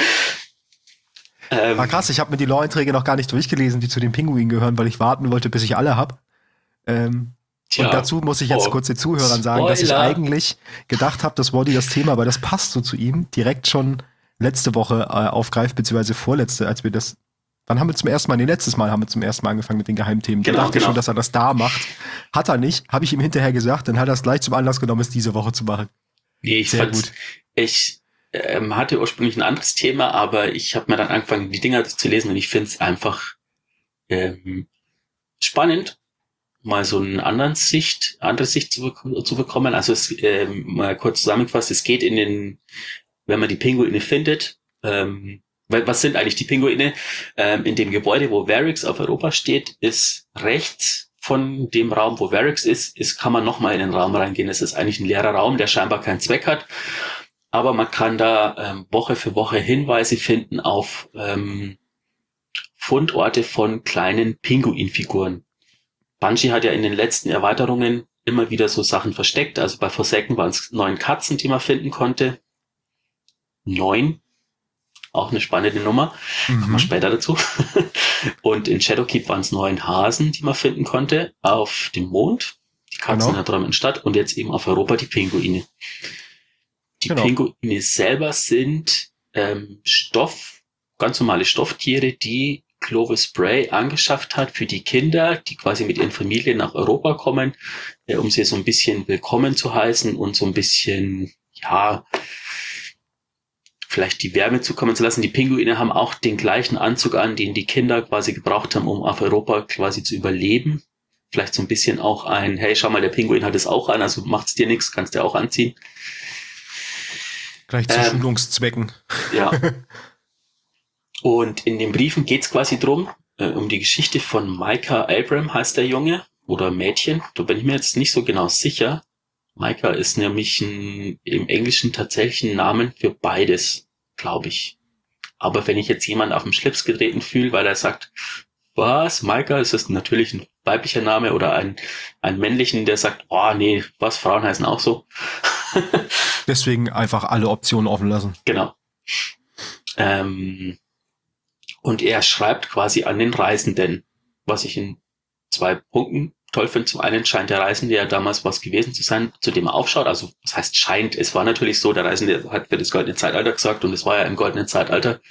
War krass, ich habe mir die Lore-Einträge noch gar nicht durchgelesen, die zu den Pinguinen gehören, weil ich warten wollte, bis ich alle hab. Und dazu muss ich jetzt kurz den Zuhörern sagen, dass ich eigentlich gedacht habe, dass Wally das Thema, weil das passt so zu ihm, direkt schon letzte Woche aufgreift, beziehungsweise vorletzte, als wir das. Wann haben wir zum ersten Mal? Nee, letztes Mal haben wir zum ersten Mal angefangen mit den Geheimthemen. Da dachte ich schon, dass er das da macht. Hat er nicht, habe ich ihm hinterher gesagt, dann hat er es gleich zum Anlass genommen, es diese Woche zu machen. Nee, ich fand's, ich hatte ursprünglich ein anderes Thema, aber ich habe mir dann angefangen, die Dinger zu lesen und ich finde es einfach spannend, mal so eine andere Sicht zu bekommen. Also es mal kurz zusammengefasst, es geht wenn man die Pinguine findet, was sind eigentlich die Pinguine? In dem Gebäude, wo Varix auf Europa steht, ist rechts von dem Raum, wo Varix ist, kann man nochmal in den Raum reingehen. Es ist eigentlich ein leerer Raum, der scheinbar keinen Zweck hat. Aber man kann da Woche für Woche Hinweise finden auf Fundorte von kleinen Pinguinfiguren. Bungie hat ja in den letzten Erweiterungen immer wieder so Sachen versteckt. Also bei Forsaken waren es 9 Katzen, die man finden konnte. 9. Auch eine spannende Nummer. Kommen wir später dazu. Und in Shadowkeep waren es 9 Hasen, die man finden konnte auf dem Mond. Die Katzen in der träumenden Stadt und jetzt eben auf Europa die Pinguine. Die Pinguine selber sind ganz normale Stofftiere, die Clovis Bray angeschafft hat für die Kinder, die quasi mit ihren Familien nach Europa kommen, um sie so ein bisschen willkommen zu heißen und so ein bisschen, ja, vielleicht die Wärme zukommen zu lassen. Die Pinguine haben auch den gleichen Anzug an, den die Kinder quasi gebraucht haben, um auf Europa quasi zu überleben. Vielleicht so ein bisschen auch hey, schau mal, der Pinguin hat es auch an, also macht's dir nichts, kannst du auch anziehen. Gleich zu Schulungszwecken. Ja. Und in den Briefen geht's quasi drum, um die Geschichte von Micah Abram heißt der Junge oder Mädchen. Da bin ich mir jetzt nicht so genau sicher. Micah ist nämlich im Englischen tatsächlich ein Namen für beides, glaube ich. Aber wenn ich jetzt jemanden auf den Schlips getreten fühle, weil er sagt, was, Maika, ist das natürlich ein weiblicher Name oder ein männlichen, der sagt, oh nee, was, Frauen heißen auch so. Deswegen einfach alle Optionen offen lassen. Genau. Und er schreibt quasi an den Reisenden, was ich in 2 Punkten toll finde. Zum einen scheint der Reisende ja damals was gewesen zu sein, zu dem er aufschaut. Also, was heißt scheint? Es war natürlich so, der Reisende hat für das goldene Zeitalter gesagt und es war ja im goldenen Zeitalter.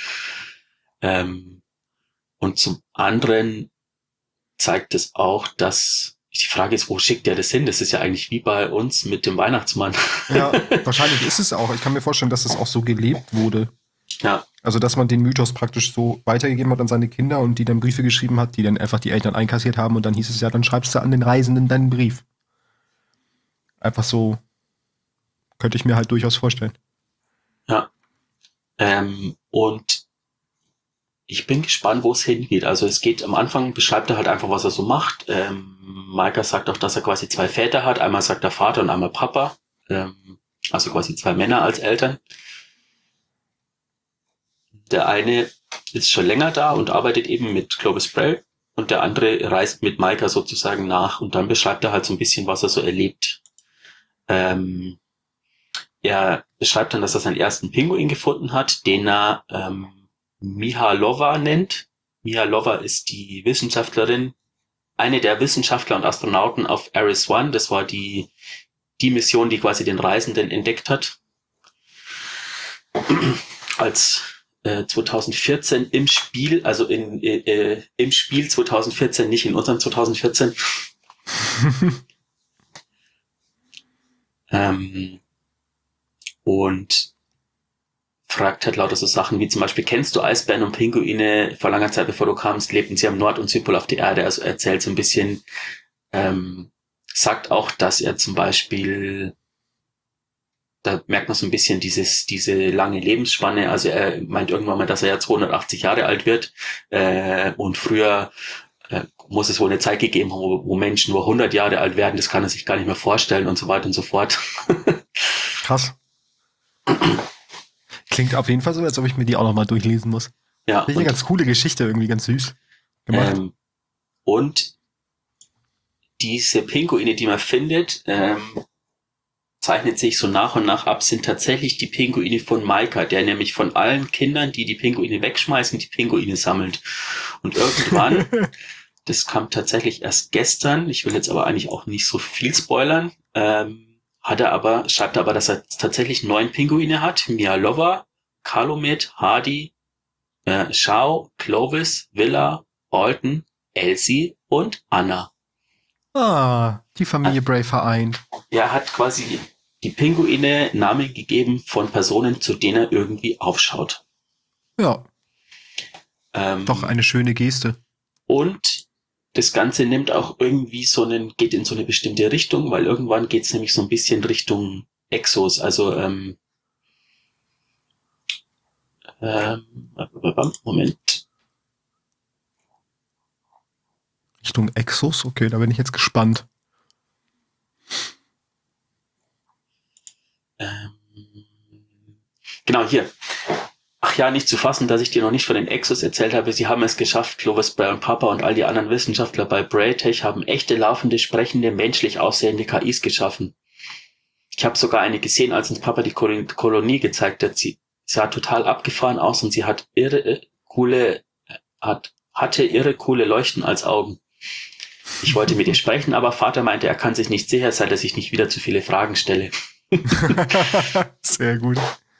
Und zum anderen zeigt es auch, dass die Frage ist, wo schickt der das hin? Das ist ja eigentlich wie bei uns mit dem Weihnachtsmann. Ja, wahrscheinlich ist es auch. Ich kann mir vorstellen, dass das auch so gelebt wurde. Ja. Also, dass man den Mythos praktisch so weitergegeben hat an seine Kinder und die dann Briefe geschrieben hat, die dann einfach die Eltern einkassiert haben und dann hieß es ja, dann schreibst du an den Reisenden deinen Brief. Einfach so, könnte ich mir halt durchaus vorstellen. Ja. Und ich bin gespannt, wo es hingeht. Also es geht am Anfang, beschreibt er halt einfach, was er so macht. Maika sagt auch, dass er quasi 2 Väter hat. Einmal sagt er Vater und einmal Papa. Also quasi 2 Männer als Eltern. Der eine ist schon länger da und arbeitet eben mit Clovis Bray und der andere reist mit Maika sozusagen nach und dann beschreibt er halt so ein bisschen, was er so erlebt. Er beschreibt dann, dass er seinen ersten Pinguin gefunden hat, den er Mihalova nennt. Mihalova ist die Wissenschaftlerin, eine der Wissenschaftler und Astronauten auf Ares One. Das war die Mission, die quasi den Reisenden entdeckt hat. Als 2014 im Spiel, also im Spiel 2014, nicht in unserem 2014. Und fragt halt lauter so Sachen wie zum Beispiel, kennst du Eisbären und Pinguine? Vor langer Zeit, bevor du kamst, lebten sie am Nord- und Südpol auf der Erde. Also erzählt so ein bisschen, sagt auch, dass er zum Beispiel, da merkt man so ein bisschen diese lange Lebensspanne. Also er meint irgendwann mal, dass er ja 280 Jahre alt wird. Und früher muss es wohl eine Zeit gegeben haben, wo Menschen nur 100 Jahre alt werden. Das kann er sich gar nicht mehr vorstellen und so weiter und so fort. Krass. Klingt auf jeden Fall so, als ob ich mir die auch nochmal durchlesen muss. Ja. Finde ich eine ganz coole Geschichte, irgendwie ganz süß gemacht. Und diese Pinguine, die man findet, zeichnet sich so nach und nach ab, sind tatsächlich die Pinguine von Maika, der nämlich von allen Kindern, die Pinguine wegschmeißen, die Pinguine sammelt. Und irgendwann, das kam tatsächlich erst gestern, ich will jetzt aber eigentlich auch nicht so viel spoilern, schreibt er aber, dass er tatsächlich 9 Pinguine hat. Mialova, Calumet, Hardy, Shao, Clovis, Villa, Alton, Elsie und Anna. Ah, die Familie Bray vereint. Er hat quasi die Pinguine Namen gegeben von Personen, zu denen er irgendwie aufschaut. Ja. Doch eine schöne Geste. Und das Ganze nimmt auch irgendwie geht in so eine bestimmte Richtung, weil irgendwann geht es nämlich so ein bisschen Richtung Exos, also Moment. Richtung Exos? Okay, da bin ich jetzt gespannt. Genau, hier. Ach ja, nicht zu fassen, dass ich dir noch nicht von den Exos erzählt habe. Sie haben es geschafft. Clovis Bray und Papa und all die anderen Wissenschaftler bei Braytech haben echte, laufende, sprechende, menschlich aussehende KIs geschaffen. Ich habe sogar eine gesehen, als uns Papa die Kolonie gezeigt hat. Sie sah total abgefahren aus und sie hatte irre coole Leuchten als Augen. Ich wollte mit ihr sprechen, aber Vater meinte, er kann sich nicht sicher sein, dass ich nicht wieder zu viele Fragen stelle. Sehr gut.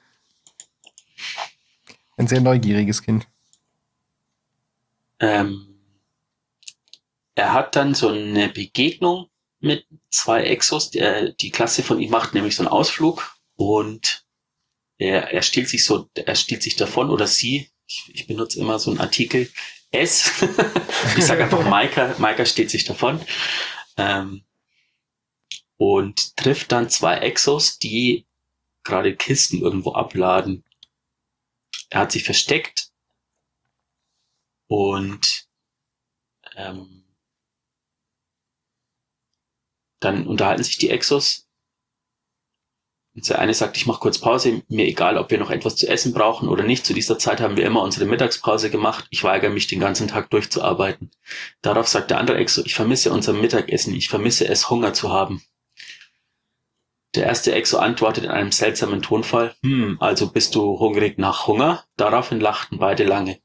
Ein sehr neugieriges Kind. Er hat dann so eine Begegnung mit 2 Exos. Die Klasse von ihm macht nämlich so einen Ausflug und er stiehlt sich davon oder sie. Ich benutze immer so einen Artikel. Ich sage einfach Maika stiehlt sich davon. Und trifft dann 2 Exos, die gerade Kisten irgendwo abladen. Er hat sich versteckt und dann unterhalten sich die Exos. Jetzt der eine sagt, ich mache kurz Pause, mir egal, ob wir noch etwas zu essen brauchen oder nicht. Zu dieser Zeit haben wir immer unsere Mittagspause gemacht. Ich weigere mich, den ganzen Tag durchzuarbeiten. Darauf sagt der andere Exo, ich vermisse unser Mittagessen, ich vermisse es, Hunger zu haben. Der erste Exo antwortet in einem seltsamen Tonfall, also bist du hungrig nach Hunger? Daraufhin lachten beide lange.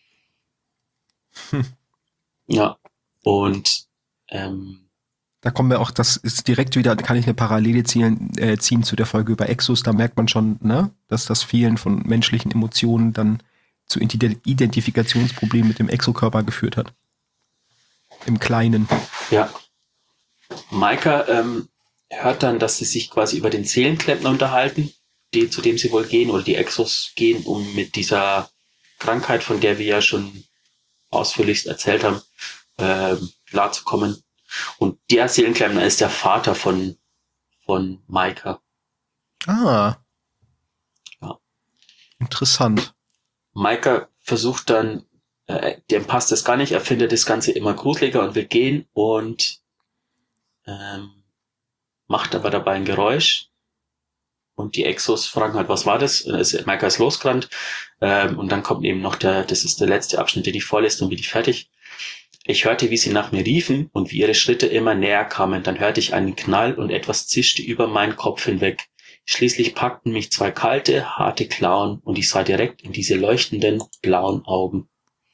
Ja, und Da kommen wir auch, das ist direkt wieder, da kann ich eine Parallele ziehen zu der Folge über Exos. Da merkt man schon, ne, dass das Fehlen von menschlichen Emotionen dann zu Identifikationsproblemen mit dem Exokörper geführt hat. Im Kleinen. ja, Maika hört dann, dass sie sich quasi über den Seelenklempner unterhalten, zu dem sie wohl gehen, oder die Exos gehen, um mit dieser Krankheit, von der wir ja schon ausführlichst erzählt haben, klarzukommen. Und der Seelenklempner ist der Vater von Maika. Ah. Ja. Interessant. Maika versucht dann, dem passt das gar nicht, er findet das Ganze immer gruseliger und will gehen und macht aber dabei ein Geräusch. Und die Exos fragen halt, was war das? Maika ist losgerannt. Und dann kommt eben noch das ist der letzte Abschnitt, den ich vorlese, dann bin ich fertig. Ich hörte, wie sie nach mir riefen und wie ihre Schritte immer näher kamen. Dann hörte ich einen Knall und etwas zischte über meinen Kopf hinweg. Schließlich packten mich zwei kalte, harte Klauen und ich sah direkt in diese leuchtenden, blauen Augen.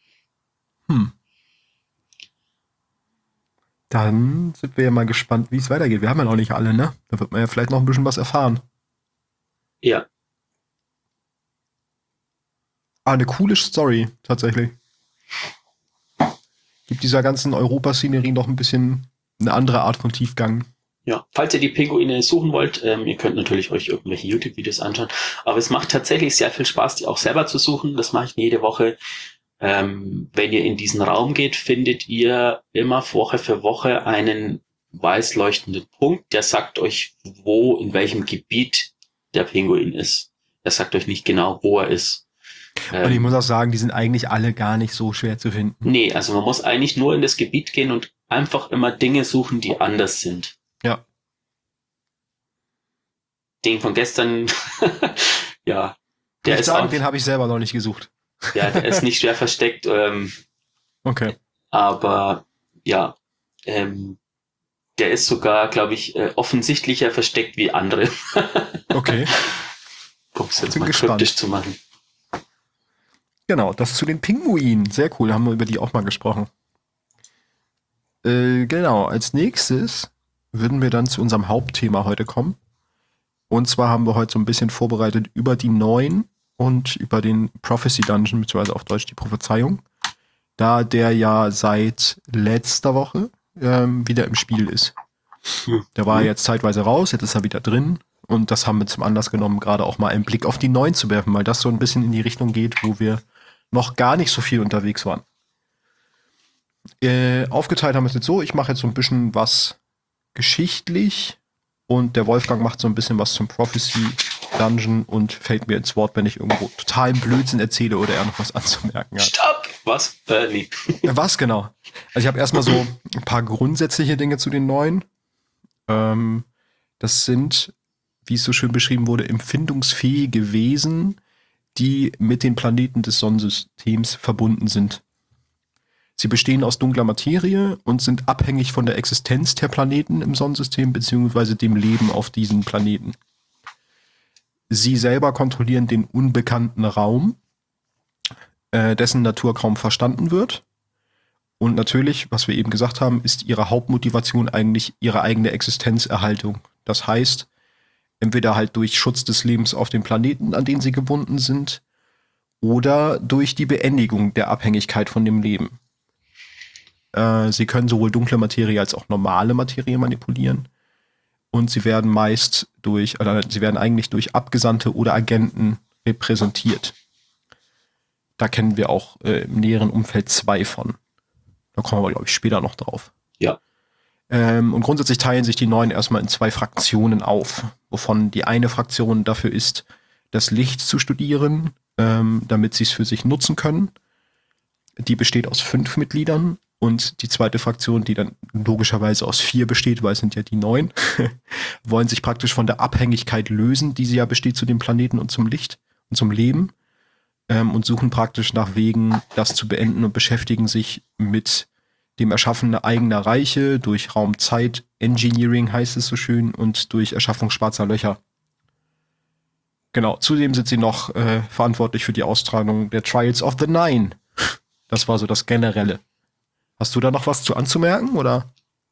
Dann sind wir ja mal gespannt, wie es weitergeht. Wir haben ja noch nicht alle, ne? Da wird man ja vielleicht noch ein bisschen was erfahren. Ja. Eine coole Story, tatsächlich. Gibt dieser ganzen Europa-Szenerie noch ein bisschen eine andere Art von Tiefgang. Ja, falls ihr die Pinguine suchen wollt, ihr könnt natürlich euch irgendwelche YouTube-Videos anschauen, aber es macht tatsächlich sehr viel Spaß, die auch selber zu suchen. Das mache ich jede Woche. Wenn ihr in diesen Raum geht, findet ihr immer Woche für Woche einen weiß leuchtenden Punkt, der sagt euch, wo, in welchem Gebiet der Pinguin ist. Er sagt euch nicht genau, wo er ist. Und ich muss auch sagen, die sind eigentlich alle gar nicht so schwer zu finden. Nee, also man muss eigentlich nur in das Gebiet gehen und einfach immer Dinge suchen, die anders sind. Ja. Den von gestern, ja, der ist auch, den habe ich selber noch nicht gesucht. ja, der ist nicht schwer versteckt, Okay. aber ja, der ist sogar, glaube ich, offensichtlicher versteckt wie andere. Okay. Um es jetzt Bin mal gespannt. kryptisch zu machen. Genau, das zu den Pinguinen. Sehr cool, haben wir über die auch mal gesprochen. Genau, als nächstes würden wir dann zu unserem Hauptthema heute kommen. Und zwar haben wir heute so ein bisschen vorbereitet über die Neuen und über den Prophecy Dungeon, beziehungsweise auf Deutsch die Prophezeiung. Da der ja seit letzter Woche wieder im Spiel ist. Der war jetzt zeitweise raus, jetzt ist er wieder drin. Und das haben wir zum Anlass genommen, gerade auch mal einen Blick auf die Neuen zu werfen, weil das so ein bisschen in die Richtung geht, wo wir noch gar nicht so viel unterwegs waren. Aufgeteilt haben wir es jetzt so, ich mache jetzt so ein bisschen was geschichtlich und der Wolfgang macht so ein bisschen was zum Prophecy Dungeon und fällt mir ins Wort, wenn ich irgendwo totalen Blödsinn erzähle oder er noch was anzumerken hat. Stopp! Was? Nee. Was genau? Also ich habe erstmal so ein paar grundsätzliche Dinge zu den Neuen. Das sind, wie es so schön beschrieben wurde, empfindungsfähige Wesen, die mit den Planeten des Sonnensystems verbunden sind. Sie bestehen aus dunkler Materie und sind abhängig von der Existenz der Planeten im Sonnensystem beziehungsweise dem Leben auf diesen Planeten. Sie selber kontrollieren den unbekannten Raum, dessen Natur kaum verstanden wird. Und natürlich, was wir eben gesagt haben, ist ihre Hauptmotivation eigentlich ihre eigene Existenzerhaltung. Das heißt, entweder halt durch Schutz des Lebens auf dem Planeten, an den sie gebunden sind, oder durch die Beendigung der Abhängigkeit von dem Leben. Sie können sowohl dunkle Materie als auch normale Materie manipulieren. Und sie werden sie werden eigentlich durch Abgesandte oder Agenten repräsentiert. Da kennen wir auch im näheren Umfeld 2 von. Da kommen wir, glaube ich, später noch drauf. Ja. Und grundsätzlich teilen sich die Neuen erstmal in 2 Fraktionen auf, wovon die eine Fraktion dafür ist, das Licht zu studieren, damit sie es für sich nutzen können. Die besteht aus 5 Mitgliedern und die zweite Fraktion, die dann logischerweise aus 4 besteht, weil es sind ja die 9, wollen sich praktisch von der Abhängigkeit lösen, die sie ja besteht zu dem Planeten und zum Licht und zum Leben, und suchen praktisch nach Wegen, das zu beenden und beschäftigen sich mit dem Erschaffen eigener Reiche durch Raum-Zeit-Engineering, heißt es so schön, und durch Erschaffung schwarzer Löcher. Genau, zudem sind sie noch verantwortlich für die Austragung der Trials of the Nine. Das war so das Generelle. Hast du da noch was zu anzumerken, oder?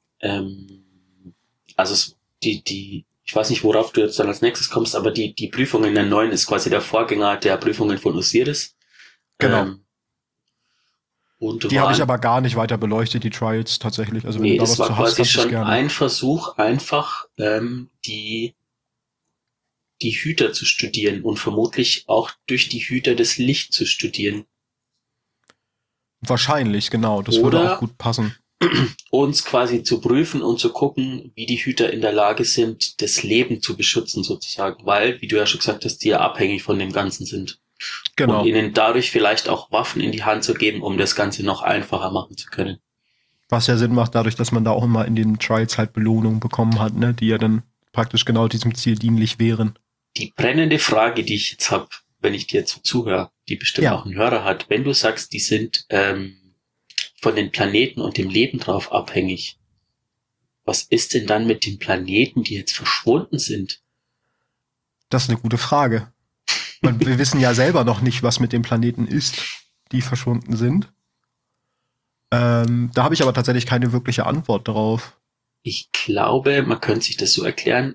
Also ich weiß nicht, worauf du jetzt dann als nächstes kommst, aber die Prüfung in der 9 ist quasi der Vorgänger der Prüfungen von Osiris. Genau. Und die habe ich aber gar nicht weiter beleuchtet, die Trials tatsächlich. Also wenn nee, du da das was war zu hast, quasi kannst du es schon gerne. ein Versuch, einfach die Hüter zu studieren und vermutlich auch durch die Hüter das Licht zu studieren. Wahrscheinlich, genau. Das würde Oder auch gut passen. uns quasi zu prüfen und zu gucken, wie die Hüter in der Lage sind, das Leben zu beschützen sozusagen, weil, wie du ja schon gesagt hast, die ja abhängig von dem Ganzen sind. Genau. Und ihnen dadurch vielleicht auch Waffen in die Hand zu geben, um das Ganze noch einfacher machen zu können. Was ja Sinn macht, dadurch, dass man da auch immer in den Trials halt Belohnungen bekommen hat, ne, die ja dann praktisch genau diesem Ziel dienlich wären. Die brennende Frage, die ich jetzt habe, wenn ich dir jetzt zuhöre, die bestimmt auch ein Hörer hat, wenn du sagst, die sind von den Planeten und dem Leben drauf abhängig, was ist denn dann mit den Planeten, die jetzt verschwunden sind? Das ist eine gute Frage. Wir wissen ja selber noch nicht, was mit den Planeten ist, die verschwunden sind. Da habe ich aber tatsächlich keine wirkliche Antwort drauf. Ich glaube, man könnte sich das so erklären,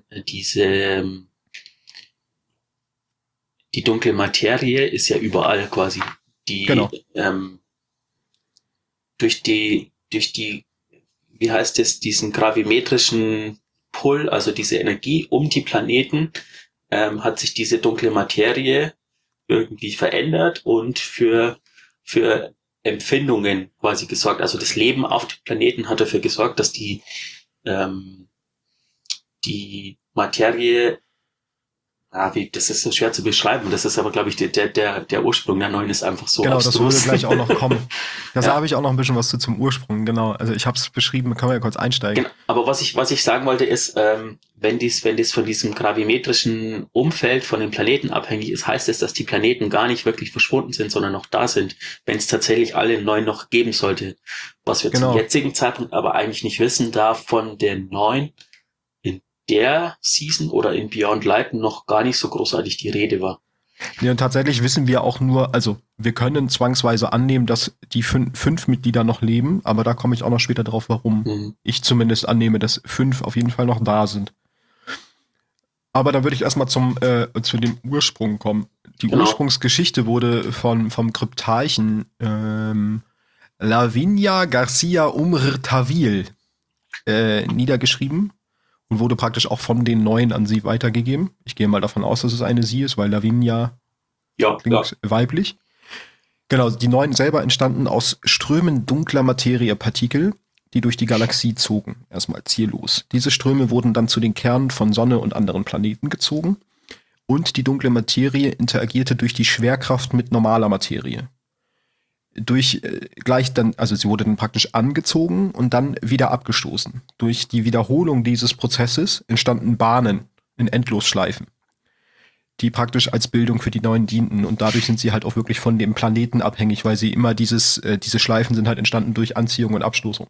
die dunkle Materie ist ja überall quasi. Genau. Durch die, wie heißt es, diesen gravimetrischen Pull, also diese Energie um die Planeten, hat sich diese dunkle Materie irgendwie verändert und für Empfindungen quasi gesorgt. Also das Leben auf dem Planeten hat dafür gesorgt, dass die Materie, das ist so schwer zu beschreiben. Das ist aber, glaube ich, der Ursprung der 9 ist einfach so genau, abstrus. Das würde gleich auch noch kommen. Da Ja. habe ich auch noch ein bisschen was zum Ursprung, genau. Also ich habe es beschrieben, können wir ja kurz einsteigen. Genau. Aber was ich sagen wollte ist, wenn dies von diesem gravimetrischen Umfeld von den Planeten abhängig ist, heißt es, dass die Planeten gar nicht wirklich verschwunden sind, sondern noch da sind, wenn es tatsächlich alle 9 noch geben sollte. Was wir Genau. zum jetzigen Zeitpunkt aber eigentlich nicht wissen, da von den 9 in der Season oder in Beyond Light noch gar nicht so großartig die Rede war. Ja, und tatsächlich wissen wir auch nur, also wir können zwangsweise annehmen, dass die 5 Mitglieder noch leben, aber da komme ich auch noch später drauf, warum ich zumindest annehme, dass 5 auf jeden Fall noch da sind. Aber dann würde ich erstmal zu dem Ursprung kommen. Die Genau. Ursprungsgeschichte wurde vom Kryptarchen Lavinia Garcia Umrtavil niedergeschrieben und wurde praktisch auch von den 9 an sie weitergegeben. Ich gehe mal davon aus, dass es eine sie ist, weil Lavinia klingt weiblich. Genau, die 9 selber entstanden aus Strömen dunkler Materiepartikel, die durch die Galaxie zogen, erstmal ziellos. Diese Ströme wurden dann zu den Kernen von Sonne und anderen Planeten gezogen und die dunkle Materie interagierte durch die Schwerkraft mit normaler Materie. Sie wurde dann praktisch angezogen und dann wieder abgestoßen. Durch die Wiederholung dieses Prozesses entstanden Bahnen in Endlosschleifen, die praktisch als Bildung für die 9 dienten und dadurch sind sie halt auch wirklich von dem Planeten abhängig, weil sie immer diese Schleifen sind halt entstanden durch Anziehung und Abstoßung.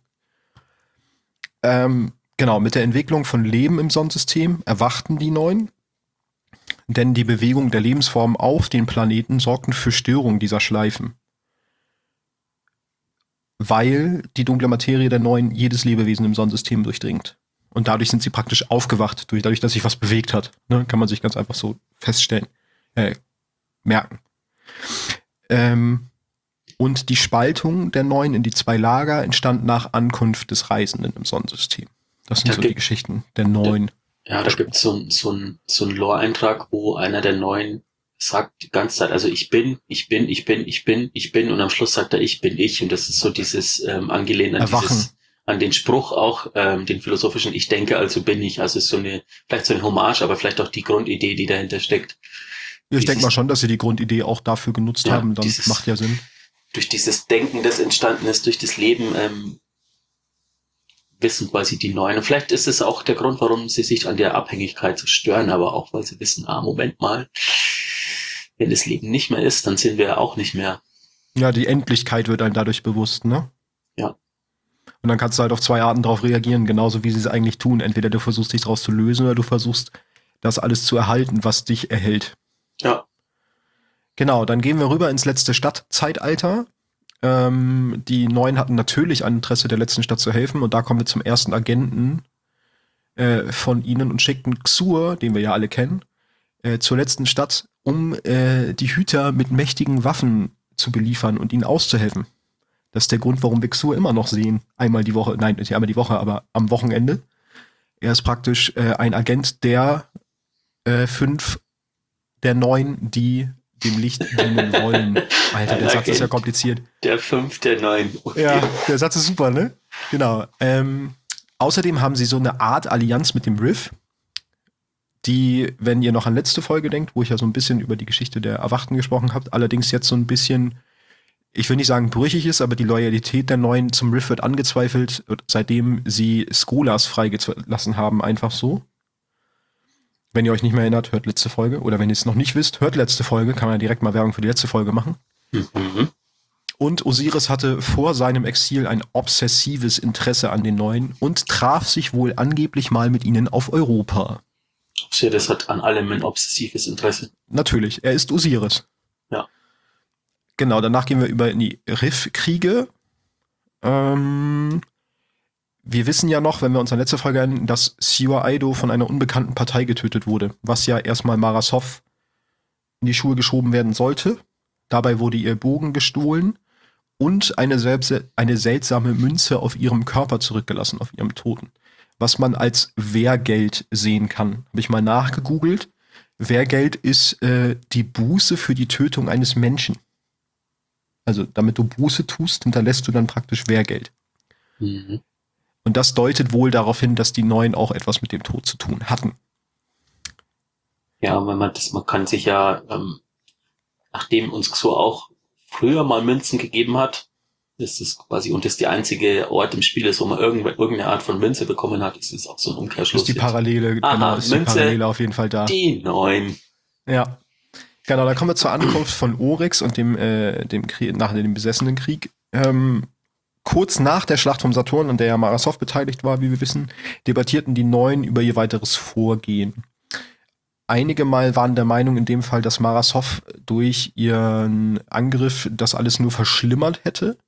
Genau, mit der Entwicklung von Leben im Sonnensystem erwachten die 9, denn die Bewegung der Lebensformen auf den Planeten sorgten für Störung dieser Schleifen. Weil die dunkle Materie der 9 jedes Lebewesen im Sonnensystem durchdringt. Und dadurch sind sie praktisch aufgewacht, dadurch, dass sich was bewegt hat. Ne? Kann man sich ganz einfach so merken. Und die Spaltung der 9 in die 2 Lager entstand nach Ankunft des Reisenden im Sonnensystem. Das sind die Geschichten der 9. Ja, da gibt es so ein Lore-Eintrag, wo einer der 9 sagt die ganze Zeit, also ich bin und am Schluss sagt er, ich bin ich und das ist so dieses angelehnt an den Spruch auch, den philosophischen ich denke, also bin ich, also ist vielleicht so eine Hommage, aber vielleicht auch die Grundidee, die dahinter steckt. Ich denke mal schon, dass sie die Grundidee auch dafür genutzt haben, dann macht ja Sinn. durch dieses Denken, das entstanden ist, durch das Leben, wissen quasi die Neuen. Und vielleicht ist es auch der Grund, warum sie sich an der Abhängigkeit so stören, aber auch, weil sie wissen, Moment mal, wenn das Leben nicht mehr ist, dann sind wir auch nicht mehr. Ja, die Endlichkeit wird einem dadurch bewusst, ne? Ja. Und dann kannst du halt auf zwei Arten darauf reagieren, genauso wie sie es eigentlich tun. Entweder du versuchst dich daraus zu lösen oder du versuchst, das alles zu erhalten, was dich erhält. Ja. Genau, dann gehen wir rüber ins letzte Stadtzeitalter. Die Neuen hatten natürlich ein Interesse, der letzten Stadt zu helfen. Und da kommen wir zum ersten Agenten von ihnen und schickten Xur, den wir ja alle kennen, zur letzten Stadt, um die Hüter mit mächtigen Waffen zu beliefern und ihnen auszuhelfen. Das ist der Grund, warum wir Xur immer noch sehen. Einmal die Woche, nein, nicht einmal die Woche, aber am Wochenende. Er ist praktisch ein Agent der 5 der 9, die dem Licht dienen wollen. Alter, der Satz ist ja kompliziert. Der 5 der 9. Okay. Ja, der Satz ist super, ne? Genau. Außerdem haben sie so eine Art Allianz mit dem Riff, die, wenn ihr noch an letzte Folge denkt, wo ich ja so ein bisschen über die Geschichte der Erwachten gesprochen habe, allerdings jetzt so ein bisschen, ich will nicht sagen brüchig ist, aber die Loyalität der Neuen zum Riff wird angezweifelt, seitdem sie Skolas freigelassen haben, einfach so. Wenn ihr euch nicht mehr erinnert, hört letzte Folge. Oder wenn ihr es noch nicht wisst, hört letzte Folge. Kann man ja direkt mal Werbung für die letzte Folge machen. Mhm. Und Osiris hatte vor seinem Exil ein obsessives Interesse an den Neuen und traf sich wohl angeblich mal mit ihnen auf Europa. Osiris hat an allem ein obsessives Interesse. Natürlich, er ist Osiris. Ja. Genau, danach gehen wir über in die Riff-Kriege. Wir wissen ja noch, wenn wir uns an letzte Folge erinnern, dass Siwa Aido von einer unbekannten Partei getötet wurde, was ja erstmal Marasov in die Schuhe geschoben werden sollte. Dabei wurde ihr Bogen gestohlen und eine seltsame Münze auf ihrem Körper zurückgelassen, auf ihrem Toten. Was man als Wehrgeld sehen kann. Habe ich mal nachgegoogelt. Wehrgeld ist die Buße für die Tötung eines Menschen. Also damit du Buße tust, hinterlässt du dann praktisch Wehrgeld. Mhm. Und das deutet wohl darauf hin, dass die Neuen auch etwas mit dem Tod zu tun hatten. Ja, man kann sich ja, nachdem uns Xur auch früher mal Münzen gegeben hat, ist es quasi, und das die einzige Ort im Spiel ist, wo man irgendeine Art von Münze bekommen hat, ist es auch so ein Umkehrschluss. Ist die Parallele, Aha, genau, ist Münze, die Parallele auf jeden Fall da. Die 9. Ja. Genau, da kommen wir zur Ankunft von Oryx und dem Krieg, nach dem besessenen Krieg. Kurz nach der Schlacht vom Saturn, an der ja Marasov beteiligt war, wie wir wissen, debattierten die Neuen über ihr weiteres Vorgehen. Einige Mal waren der Meinung in dem Fall, dass Marasov durch ihren Angriff das alles nur verschlimmert hätte.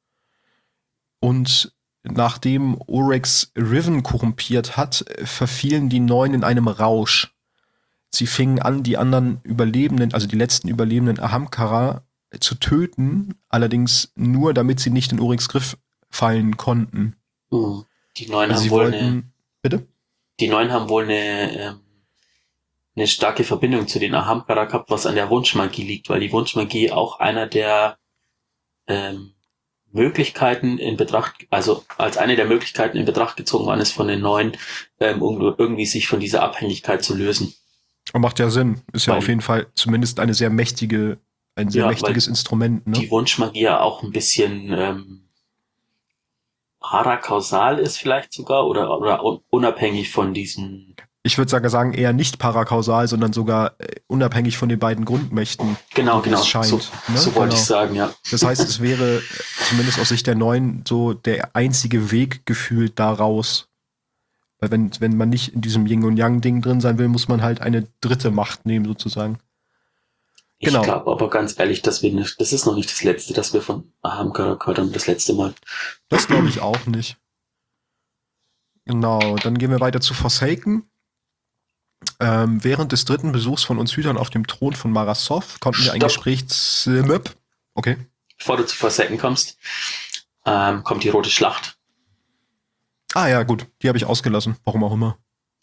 Und nachdem Oryx Riven korrumpiert hat, verfielen die Neuen in einem Rausch. Sie fingen an, die anderen Überlebenden, also die letzten überlebenden Ahamkara zu töten, allerdings nur, damit sie nicht in Oryx Griff fallen konnten. Die Neuen Also haben sie wohl wollten, bitte? Die Neuen haben wohl eine starke Verbindung zu den Ahamkara gehabt, was an der Wunschmagie liegt, weil die Wunschmagie auch einer der Möglichkeiten in Betracht, also als eine der Möglichkeiten in Betracht gezogen worden ist von den Neuen, um irgendwie sich von dieser Abhängigkeit zu lösen. Macht ja Sinn. Ist ja Weil auf jeden Fall zumindest ein sehr mächtiges Instrument. Ne? Die Wunschmagie ja auch ein bisschen parakausal ist vielleicht sogar oder unabhängig von diesen. Ich würde sagen eher nicht parakausal, sondern sogar unabhängig von den beiden Grundmächten. Genau. Es scheint, so wollte ich sagen, ja. Das heißt, es wäre zumindest aus Sicht der Neuen so der einzige Weg gefühlt daraus. Weil wenn man nicht in diesem Yin- und Yang-Ding drin sein will, muss man halt eine dritte Macht nehmen, sozusagen. Genau. Ich glaube aber ganz ehrlich, das ist noch nicht das Letzte, dass wir von Ahamkara gehört haben, das letzte Mal. Das glaube ich auch nicht. Genau, dann gehen wir weiter zu Forsaken. Während des dritten Besuchs von uns Hütern auf dem Thron von Marasov konnten wir ein Gespräch. Okay. Bevor du zu Forsaken kommst, kommt die Rote Schlacht. Ah ja, gut. Die habe ich ausgelassen. Warum auch immer.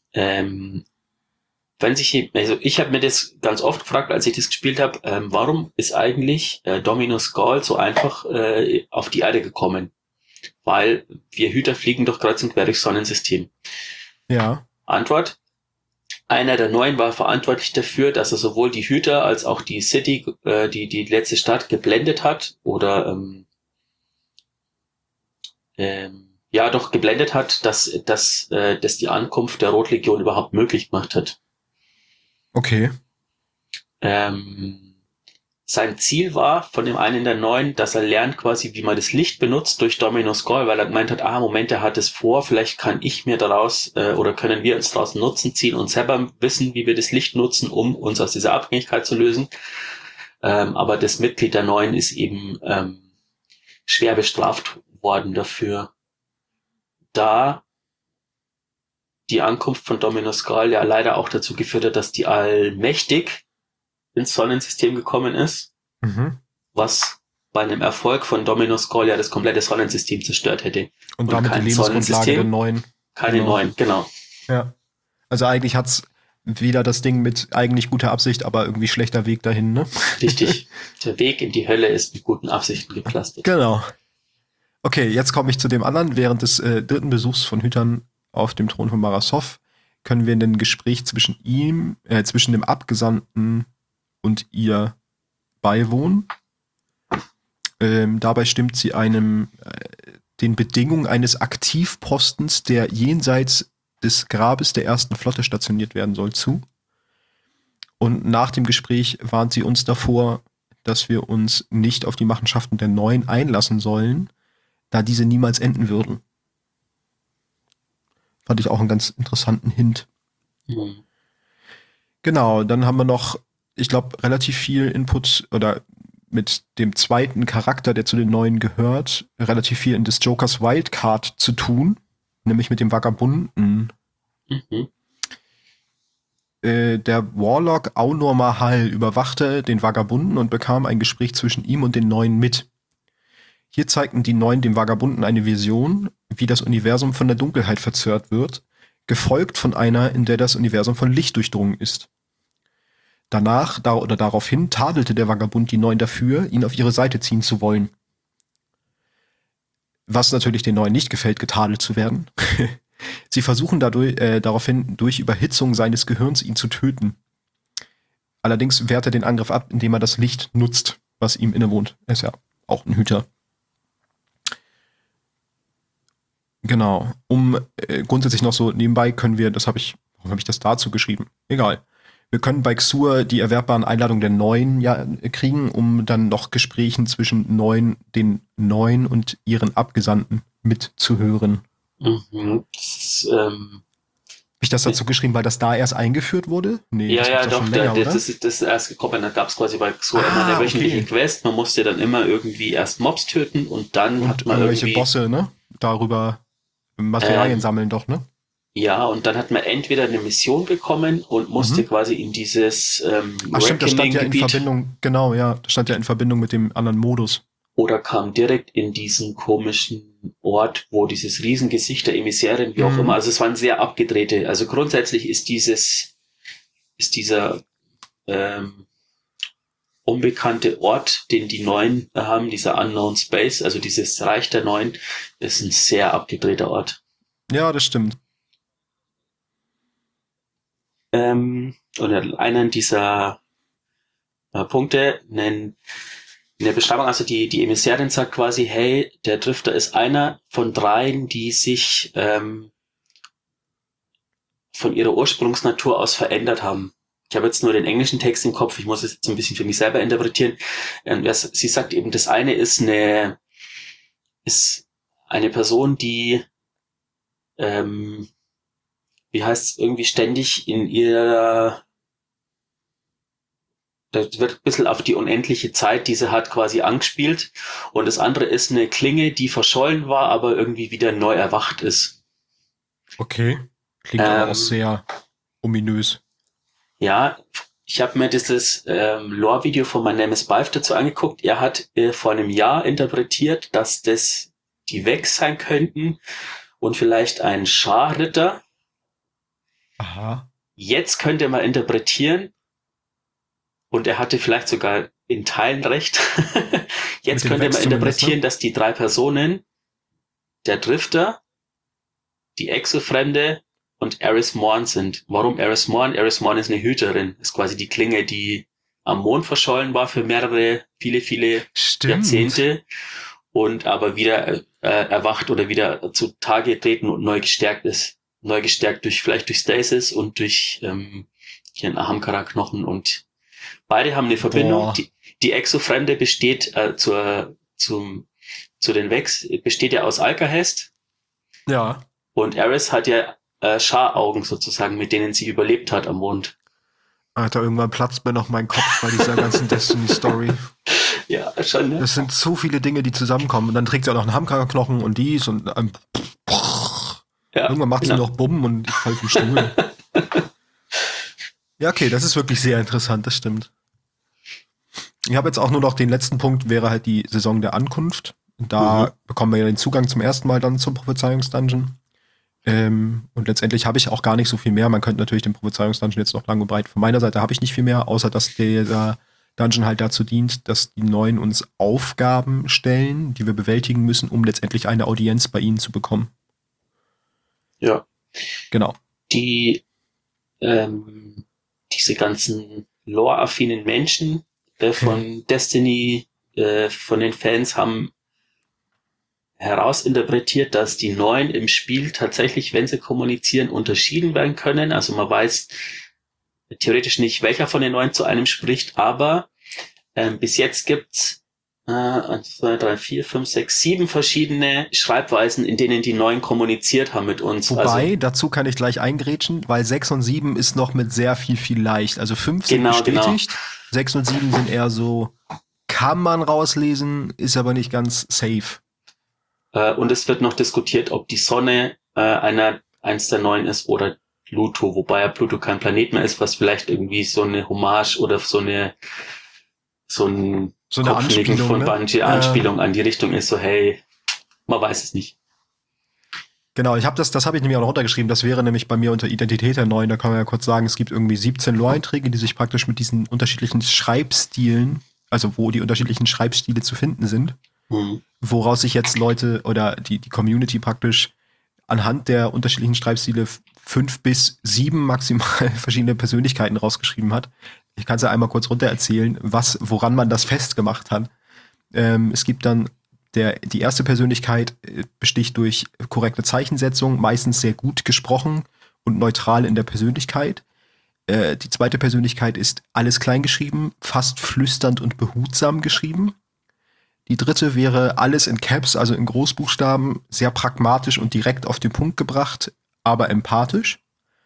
Ich habe mir das ganz oft gefragt, als ich das gespielt habe, warum ist eigentlich Dominus Gaul so einfach auf die Erde gekommen? Weil wir Hüter fliegen doch kreuz und quer durchs Sonnensystem. Ja. Antwort: einer der Neuen war verantwortlich dafür, dass er sowohl die Hüter als auch die City, die letzte Stadt geblendet hat oder ja doch geblendet hat, dass die Ankunft der Rotlegion überhaupt möglich gemacht hat. Okay. Sein Ziel war von dem einen der Neuen, dass er lernt quasi, wie man das Licht benutzt durch Dominus Gall, weil er gemeint hat, Moment, er hat es vor, vielleicht kann ich mir daraus oder können wir uns daraus Nutzen ziehen und selber wissen, wie wir das Licht nutzen, um uns aus dieser Abhängigkeit zu lösen. Aber das Mitglied der Neuen ist eben schwer bestraft worden dafür, da die Ankunft von Dominus Gall ja leider auch dazu geführt hat, dass die Allmächtig ins Sonnensystem gekommen ist, was bei einem Erfolg von Dominus Gall ja das komplette Sonnensystem zerstört hätte. Und damit die Lebensgrundlage der Neuen. Keine Neuen, genau. Ja. Also eigentlich hat's wieder das Ding mit eigentlich guter Absicht, aber irgendwie schlechter Weg dahin, ne? Richtig. Der Weg in die Hölle ist mit guten Absichten gepflastert. Genau. Okay, jetzt komme ich zu dem anderen. Während des dritten Besuchs von Hütern auf dem Thron von Marasov können wir in ein Gespräch zwischen zwischen dem Abgesandten und ihr beiwohnen. Dabei stimmt sie den Bedingungen eines Aktivpostens, der jenseits des Grabes der ersten Flotte stationiert werden soll, zu. Und nach dem Gespräch warnt sie uns davor, dass wir uns nicht auf die Machenschaften der Neuen einlassen sollen, da diese niemals enden würden. Fand ich auch einen ganz interessanten Hint. Genau, dann haben wir noch, ich glaube, relativ viel Input oder mit dem zweiten Charakter, der zu den Neuen gehört, relativ viel in des Jokers Wildcard zu tun, nämlich mit dem Vagabunden. Der Warlock Aunor Mahal überwachte den Vagabunden und bekam ein Gespräch zwischen ihm und den Neuen mit. Hier zeigten die Neuen dem Vagabunden eine Vision, wie das Universum von der Dunkelheit verzerrt wird, gefolgt von einer, in der das Universum von Licht durchdrungen ist. Daraufhin tadelte der Vagabund die Neuen dafür, ihn auf ihre Seite ziehen zu wollen. Was natürlich den Neuen nicht gefällt, getadelt zu werden. Sie versuchen daraufhin durch Überhitzung seines Gehirns ihn zu töten. Allerdings wehrt er den Angriff ab, indem er das Licht nutzt, was ihm innewohnt. Er ist ja auch ein Hüter. Genau. Grundsätzlich noch so nebenbei können wir, warum habe ich das dazu geschrieben? Egal. Wir können bei Xur die erwerbbaren Einladungen der Neuen kriegen, um dann noch Gesprächen zwischen den Neuen und ihren Abgesandten mitzuhören. Habe ich das dazu geschrieben, weil das da erst eingeführt wurde? Nee, ja, doch, das ist erst gekommen. Da gab es quasi bei Xur immer eine wöchentliche Quest. Man musste dann immer irgendwie erst Mobs töten und dann hat man irgendwelche Bosse, ne? Darüber Materialien sammeln doch, ne? Ja, und dann hat man entweder eine Mission bekommen und musste quasi in dieses stimmt, das stand ja in Verbindung, genau, ja, das stand ja in Verbindung mit dem anderen Modus. Oder kam direkt in diesen komischen Ort, wo dieses Riesengesicht der Emissärin, wie auch immer, also es waren sehr abgedrehte, also grundsätzlich ist dieser unbekannte Ort, den die Neuen haben, dieser Unknown Space, also dieses Reich der Neuen, ist ein sehr abgedrehter Ort. Ja, das stimmt. Oder einen dieser Punkte in der Beschreibung, also die Emissärin sagt quasi, hey, der Drifter ist einer von dreien, die sich von ihrer Ursprungsnatur aus verändert haben. Ich habe jetzt nur den englischen Text im Kopf, ich muss es jetzt ein bisschen für mich selber interpretieren. Sie sagt eben, das eine ist eine Person, die wie heißt es, irgendwie ständig da wird ein bisschen auf die unendliche Zeit, die sie hat, quasi angespielt. Und das andere ist eine Klinge, die verschollen war, aber irgendwie wieder neu erwacht ist. Okay. Klingt aber auch sehr ominös. Ja, ich habe mir dieses Lore-Video von My Name is Bife dazu angeguckt. Er hat vor einem Jahr interpretiert, dass das die Vex sein könnten und vielleicht ein Scharritter. Aha. Jetzt könnte man interpretieren, und er hatte vielleicht sogar in Teilen recht, jetzt könnte man interpretieren, dass die drei Personen, der Drifter, die Exofremde und Eris Morn sind. Warum Eris Morn? Eris Morn ist eine Hüterin. Ist quasi die Klinge, die am Mond verschollen war für viele Jahrzehnte und aber wieder erwacht oder wieder zutage treten und neu gestärkt ist. Neu gestärkt vielleicht durch Stasis und durch ihren Ahamkara-Knochen, und beide haben eine Verbindung. Die Exofremde besteht zu den Vex, besteht ja aus Alcahest. Ja. Und Eris hat ja Scharaugen sozusagen, mit denen sie überlebt hat am Mond. Alter, irgendwann platzt mir noch mein Kopf bei dieser ganzen Destiny-Story. Ja, schon, ne? Das sind so viele Dinge, die zusammenkommen. Und dann trägt sie auch noch einen Hammerknochen und dies und ja, irgendwann macht sie noch Bumm und ich fall vom Stuhl. Ja, okay, das ist wirklich sehr interessant, das stimmt. Ich habe jetzt auch nur noch den letzten Punkt, wäre halt die Saison der Ankunft. Da bekommen wir ja den Zugang zum ersten Mal dann zum Prophezeiungsdungeon. Und letztendlich habe ich auch gar nicht so viel mehr. Man könnte natürlich den Prophezeiungsdungeon jetzt noch lang und breit. Von meiner Seite habe ich nicht viel mehr, außer dass der Dungeon halt dazu dient, dass die Neuen uns Aufgaben stellen, die wir bewältigen müssen, um letztendlich eine Audienz bei ihnen zu bekommen. Ja. Genau. Diese ganzen lore-affinen Menschen von Destiny, von den Fans haben herausinterpretiert, dass die Neuen im Spiel tatsächlich, wenn sie kommunizieren, unterschieden werden können. Also man weiß theoretisch nicht, welcher von den Neuen zu einem spricht, aber bis jetzt gibt's 1, 2, 3, 4, 5, 6, 7 verschiedene Schreibweisen, in denen die Neuen kommuniziert haben mit uns. Wobei, dazu kann ich gleich eingrätschen, weil 6 und 7 ist noch mit sehr viel leicht. Also 5 sind bestätigt, 6 und 7 sind eher so, kann man rauslesen, ist aber nicht ganz safe. Und es wird noch diskutiert, ob die Sonne eins der Neuen ist oder Pluto, wobei ja Pluto kein Planet mehr ist, was vielleicht irgendwie so eine Hommage oder so eine Anspielung von Bungie, Anspielung an die Richtung ist, so hey, man weiß es nicht. Genau, das habe ich nämlich auch noch runtergeschrieben, das wäre nämlich bei mir unter Identität der Neuen, da kann man ja kurz sagen, es gibt irgendwie 17 Lore-Einträge, die sich praktisch mit diesen unterschiedlichen Schreibstilen, also wo die unterschiedlichen Schreibstile zu finden sind, woraus sich jetzt Leute oder die Community praktisch anhand der unterschiedlichen Schreibstile 5 bis 7 maximal verschiedene Persönlichkeiten rausgeschrieben hat. Ich kann es ja einmal kurz runter erzählen, woran man das festgemacht hat. Es gibt dann die erste Persönlichkeit besticht durch korrekte Zeichensetzung, meistens sehr gut gesprochen und neutral in der Persönlichkeit. Die zweite Persönlichkeit ist alles klein geschrieben, fast flüsternd und behutsam geschrieben. Die dritte wäre alles in Caps, also in Großbuchstaben, sehr pragmatisch und direkt auf den Punkt gebracht, aber empathisch.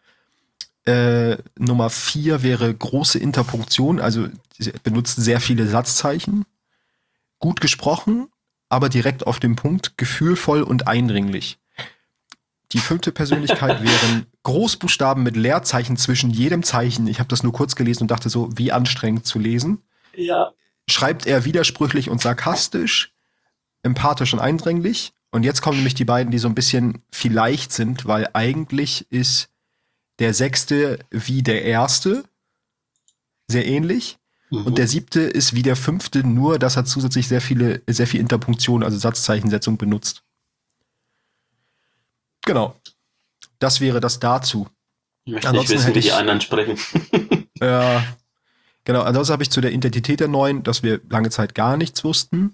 Nummer 4 wäre große Interpunktion, also benutzt sehr viele Satzzeichen. Gut gesprochen, aber direkt auf den Punkt, gefühlvoll und eindringlich. Die 5. Persönlichkeit wären Großbuchstaben mit Leerzeichen zwischen jedem Zeichen. Ich habe das nur kurz gelesen und dachte so, wie anstrengend zu lesen. Ja. Schreibt er widersprüchlich und sarkastisch, empathisch und eindringlich. Und jetzt kommen nämlich die beiden, die so ein bisschen vielleicht sind, weil eigentlich ist der 6. wie der 1. sehr ähnlich. Und der 7. ist wie der 5., nur dass er zusätzlich sehr viel Interpunktion, also Satzzeichensetzung benutzt. Genau. Das wäre das dazu. Ich möchte nicht wissen, wie die anderen sprechen. Ja, genau. Ansonsten habe ich zu der Identität der Neuen, dass wir lange Zeit gar nichts wussten.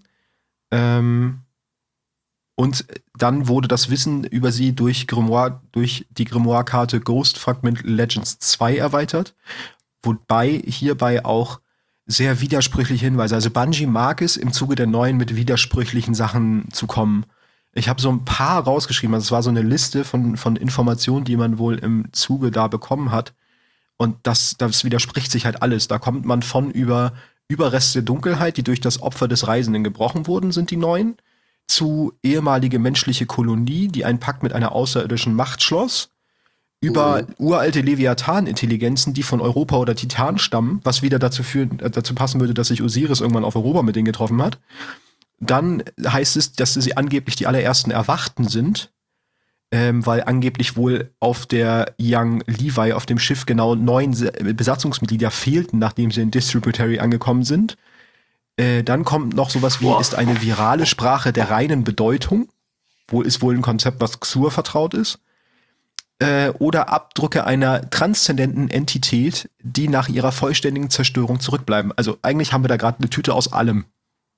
Und dann wurde das Wissen über sie durch die Grimoire-Karte Ghost Fragment Legends 2 erweitert. Wobei hierbei auch sehr widersprüchliche Hinweise. Also Bungie mag es, im Zuge der Neuen mit widersprüchlichen Sachen zu kommen. Ich habe so ein paar rausgeschrieben. Also es war so eine Liste von Informationen, die man wohl im Zuge da bekommen hat. Und das widerspricht sich halt alles. Da kommt man von über Überreste Dunkelheit, die durch das Opfer des Reisenden gebrochen wurden, sind die Neuen, zu ehemalige menschliche Kolonie, die einen Pakt mit einer außerirdischen Macht schloss, über uralte Leviathan-Intelligenzen, die von Europa oder Titan stammen, was wieder dazu passen würde, dass sich Osiris irgendwann auf Europa mit denen getroffen hat. Dann heißt es, dass sie angeblich die allerersten Erwachten sind, weil angeblich wohl auf der Young Levi auf dem Schiff genau 9 Besatzungsmitglieder fehlten, nachdem sie in Distributary angekommen sind. Dann kommt noch sowas wie, ist eine virale Sprache der reinen Bedeutung. Ist wohl ein Konzept, was Xur vertraut ist. oder Abdrücke einer transzendenten Entität, die nach ihrer vollständigen Zerstörung zurückbleiben. Also eigentlich haben wir da gerade eine Tüte aus allem.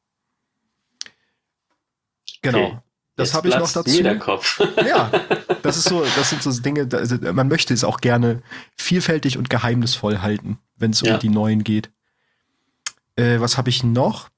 Genau. Okay. Das Jetzt habe ich noch platzt dazu. mir der Kopf. Ja, das sind so Dinge, also man möchte es auch gerne vielfältig und geheimnisvoll halten, wenn es Ja. um die Neuen geht. Was habe ich noch?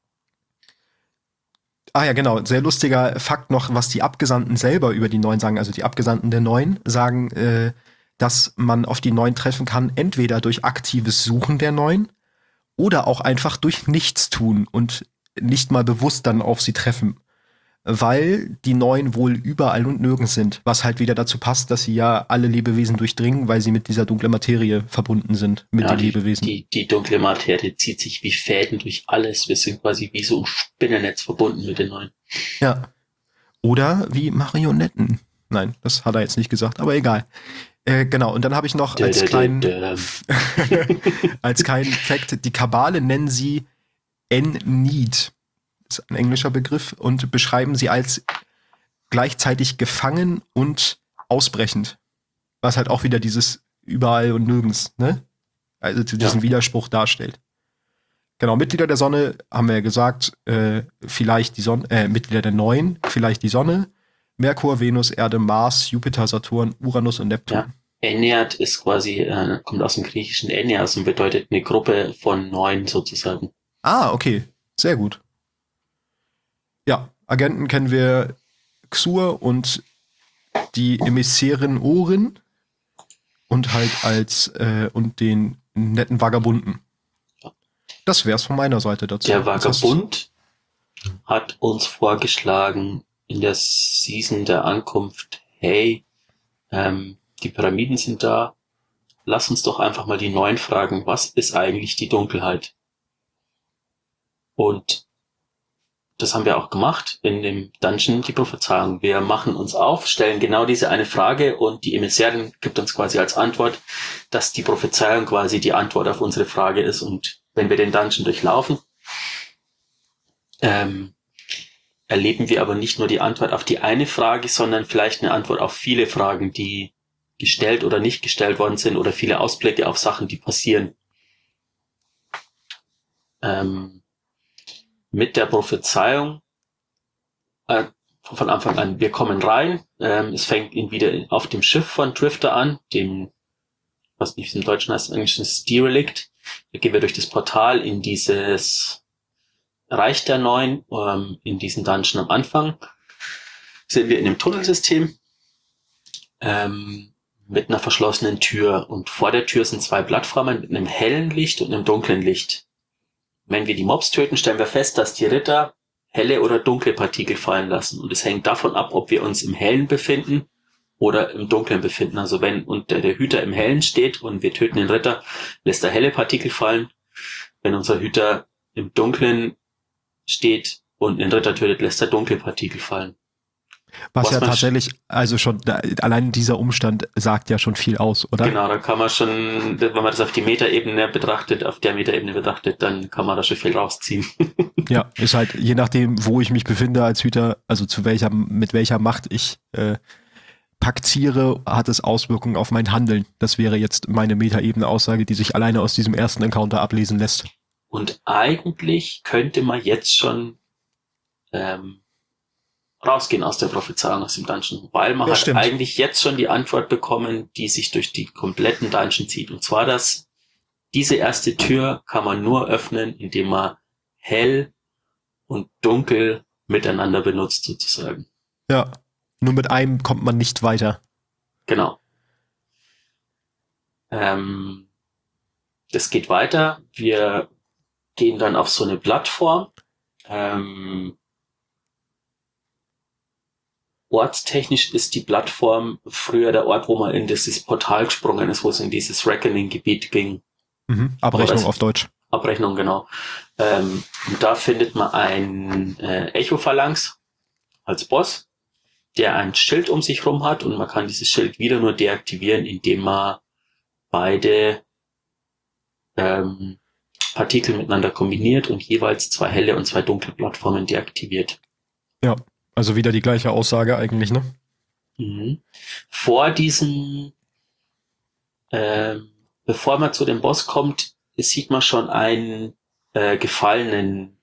Ah ja, genau, sehr lustiger Fakt noch, was die Abgesandten selber über die Neuen sagen. Also die Abgesandten der Neuen sagen, dass man auf die Neuen treffen kann, entweder durch aktives Suchen der Neuen oder auch einfach durch Nichtstun und nicht mal bewusst dann auf sie treffen. Weil die Neuen wohl überall und nirgends sind, was halt wieder dazu passt, dass sie ja alle Lebewesen durchdringen, weil sie mit dieser dunklen Materie verbunden sind, mit Ja, den Lebewesen. die dunkle Materie zieht sich wie Fäden durch alles. Wir sind quasi wie so ein Spinnennetz verbunden mit den Neuen. Ja. Oder wie Marionetten. Nein, das hat er jetzt nicht gesagt, aber egal. Genau, und dann habe ich noch als kleinen Fact, die Kabale nennen sie En-Need. Das ist ein englischer Begriff und beschreiben sie als gleichzeitig gefangen und ausbrechend. Was halt auch wieder dieses überall und nirgends, ne? Also diesen Widerspruch darstellt. Genau, Mitglieder der Sonne haben wir ja gesagt, vielleicht die Sonne, Mitglieder der Neuen, vielleicht die Sonne, Merkur, Venus, Erde, Mars, Jupiter, Saturn, Uranus und Neptun. Ja. Ennead ist quasi, kommt aus dem griechischen Enneas und bedeutet eine Gruppe von 9 sozusagen. Ah, okay, sehr gut. Ja, Agenten kennen wir Xur und die Emissärin Orin und halt und den netten Vagabunden. Das wär's von meiner Seite dazu. Der Vagabund hat uns vorgeschlagen in der Season der Ankunft, hey, die Pyramiden sind da, lass uns doch einfach mal die Neuen fragen, was ist eigentlich die Dunkelheit? Und das haben wir auch gemacht in dem Dungeon, die Prophezeiung. Wir machen uns auf, stellen genau diese eine Frage und die Emissärin gibt uns quasi als Antwort, dass die Prophezeiung quasi die Antwort auf unsere Frage ist. Und wenn wir den Dungeon durchlaufen, erleben wir aber nicht nur die Antwort auf die eine Frage, sondern vielleicht eine Antwort auf viele Fragen, die gestellt oder nicht gestellt worden sind oder viele Ausblicke auf Sachen, die passieren. Mit der Prophezeiung von Anfang an, wir kommen rein, es fängt ihn wieder auf dem Schiff von Drifter an, dem, was nicht im Deutschen heißt, im Englischen ist Derelict. Da gehen wir durch das Portal in dieses Reich der Neuen, in diesen Dungeon am Anfang. Sind wir in einem Tunnelsystem mit einer verschlossenen Tür und vor der Tür sind 2 Plattformen mit einem hellen Licht und einem dunklen Licht. Wenn wir die Mobs töten, stellen wir fest, dass die Ritter helle oder dunkle Partikel fallen lassen. Und es hängt davon ab, ob wir uns im Hellen befinden oder im Dunklen befinden. Also wenn der Hüter im Hellen steht und wir töten den Ritter, lässt er helle Partikel fallen. Wenn unser Hüter im Dunklen steht und den Ritter tötet, lässt er dunkle Partikel fallen. Was ja tatsächlich, also schon, allein dieser Umstand sagt ja schon viel aus, oder? Genau, da kann man schon, wenn man das auf der Metaebene betrachtet, dann kann man da schon viel rausziehen. Ja, ist halt, je nachdem, wo ich mich befinde als Hüter, also mit welcher Macht ich paktiere, hat es Auswirkungen auf mein Handeln. Das wäre jetzt meine Metaebene-Aussage, die sich alleine aus diesem ersten Encounter ablesen lässt. Und eigentlich könnte man jetzt schon rausgehen aus der Prophezeiung, aus dem Dungeon, weil man hat eigentlich jetzt schon die Antwort bekommen, die sich durch die kompletten Dungeon zieht. Und zwar, dass diese erste Tür kann man nur öffnen, indem man hell und dunkel miteinander benutzt, sozusagen. Ja, nur mit einem kommt man nicht weiter. Genau. Das geht weiter. Wir gehen dann auf so eine Plattform. Ortstechnisch ist die Plattform früher der Ort, wo man in dieses Portal gesprungen ist, wo es in dieses Reckoning-Gebiet ging. Abrechnung auf Deutsch. Abrechnung, genau. Und da findet man ein Echo-Phalanx als Boss, der ein Schild um sich rum hat und man kann dieses Schild wieder nur deaktivieren, indem man beide Partikel miteinander kombiniert und jeweils 2 helle und 2 dunkle Plattformen deaktiviert. Ja. Also wieder die gleiche Aussage eigentlich, ne? Mhm. Vor diesem, bevor man zu dem Boss kommt, sieht man schon einen gefallenen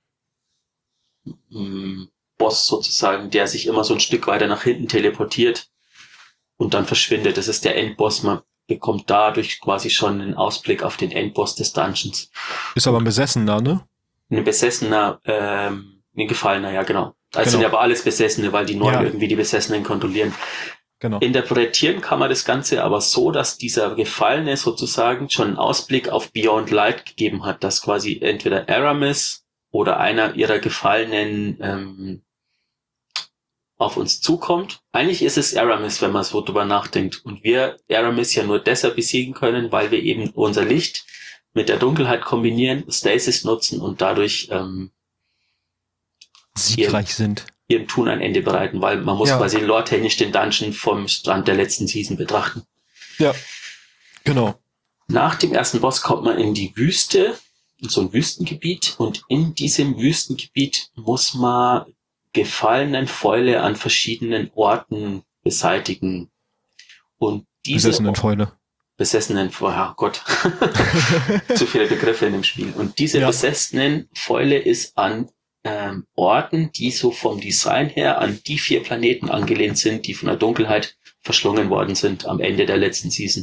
Boss sozusagen, der sich immer so ein Stück weiter nach hinten teleportiert und dann verschwindet. Das ist der Endboss. Man bekommt dadurch quasi schon einen Ausblick auf den Endboss des Dungeons. Ist aber ein Besessener, ne? Ein Besessener, ein Gefallener, ja genau. Das Genau. sind aber alles Besessene, weil die Neuen Ja. irgendwie die Besessenen kontrollieren. Genau. Interpretieren kann man das Ganze aber so, dass dieser Gefallene sozusagen schon einen Ausblick auf Beyond Light gegeben hat, dass quasi entweder Aramis oder einer ihrer Gefallenen auf uns zukommt. Eigentlich ist es Aramis, wenn man so drüber nachdenkt. Und wir Aramis ja nur deshalb besiegen können, weil wir eben unser Licht mit der Dunkelheit kombinieren, Stasis nutzen und dadurch Siegreich sind. ihrem Tun ein Ende bereiten, weil man muss quasi lore-technisch den Dungeon vom Stand der letzten Season betrachten. Ja, genau. Nach dem ersten Boss kommt man in die Wüste, in so ein Wüstengebiet, und in diesem Wüstengebiet muss man gefallenen Fäule an verschiedenen Orten beseitigen. Und diese besessenen Fäule, ja Gott, zu viele Begriffe in dem Spiel. Und diese besessenen Fäule ist an Orten, die so vom Design her an die 4 Planeten angelehnt sind, die von der Dunkelheit verschlungen worden sind am Ende der letzten Season.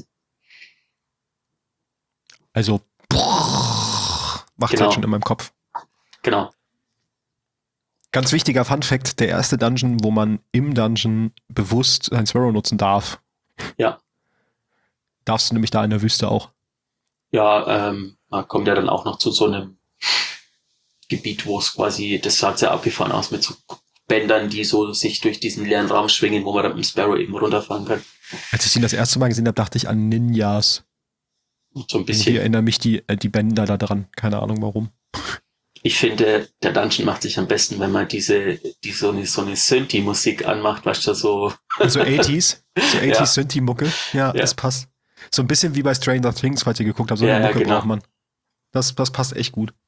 Also macht halt schon in meinem Kopf. Genau. Ganz wichtiger Funfact, der erste Dungeon, wo man im Dungeon bewusst ein Sparrow nutzen darf. Ja. Darfst du nämlich da in der Wüste auch. Ja, man kommt ja dann auch noch zu so einem Gebiet, wo es quasi, das sah sehr abgefahren aus, mit so Bändern, die so sich durch diesen leeren Raum schwingen, wo man dann mit dem Sparrow eben runterfahren kann. Als ich ihn das erste Mal gesehen habe, dachte ich an Ninjas. Und so ein bisschen. Ich erinnere mich die Bänder da dran. Keine Ahnung warum. Ich finde, der Dungeon macht sich am besten, wenn man so eine Synthi-Musik anmacht, weißt du, so. So 80s? So 80s Ja. Synthi-Mucke? Ja, das passt. So ein bisschen wie bei Stranger Things, falls ihr geguckt habt. So eine Mucke braucht man. Das passt echt gut.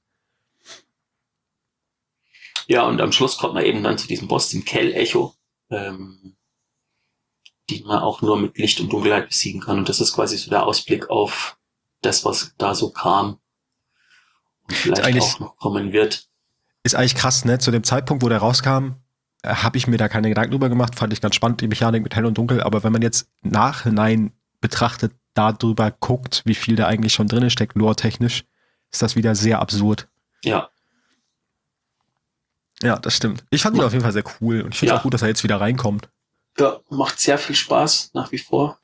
Ja, und am Schluss kommt man eben dann zu diesem Boss, dem Kell-Echo, den man auch nur mit Licht und Dunkelheit besiegen kann. Und das ist quasi so der Ausblick auf das, was da so kam und vielleicht auch noch kommen wird. Ist eigentlich krass, ne? Zu dem Zeitpunkt, wo der rauskam, habe ich mir da keine Gedanken drüber gemacht. Fand ich ganz spannend, die Mechanik mit Hell und Dunkel. Aber wenn man jetzt nachhinein betrachtet, darüber guckt, wie viel da eigentlich schon drin steckt, lore-technisch, ist das wieder sehr absurd. Ja. Ja, das stimmt. Ich fand ihn auf jeden Fall sehr cool und ich finde es auch gut, dass er jetzt wieder reinkommt. Ja, macht sehr viel Spaß nach wie vor.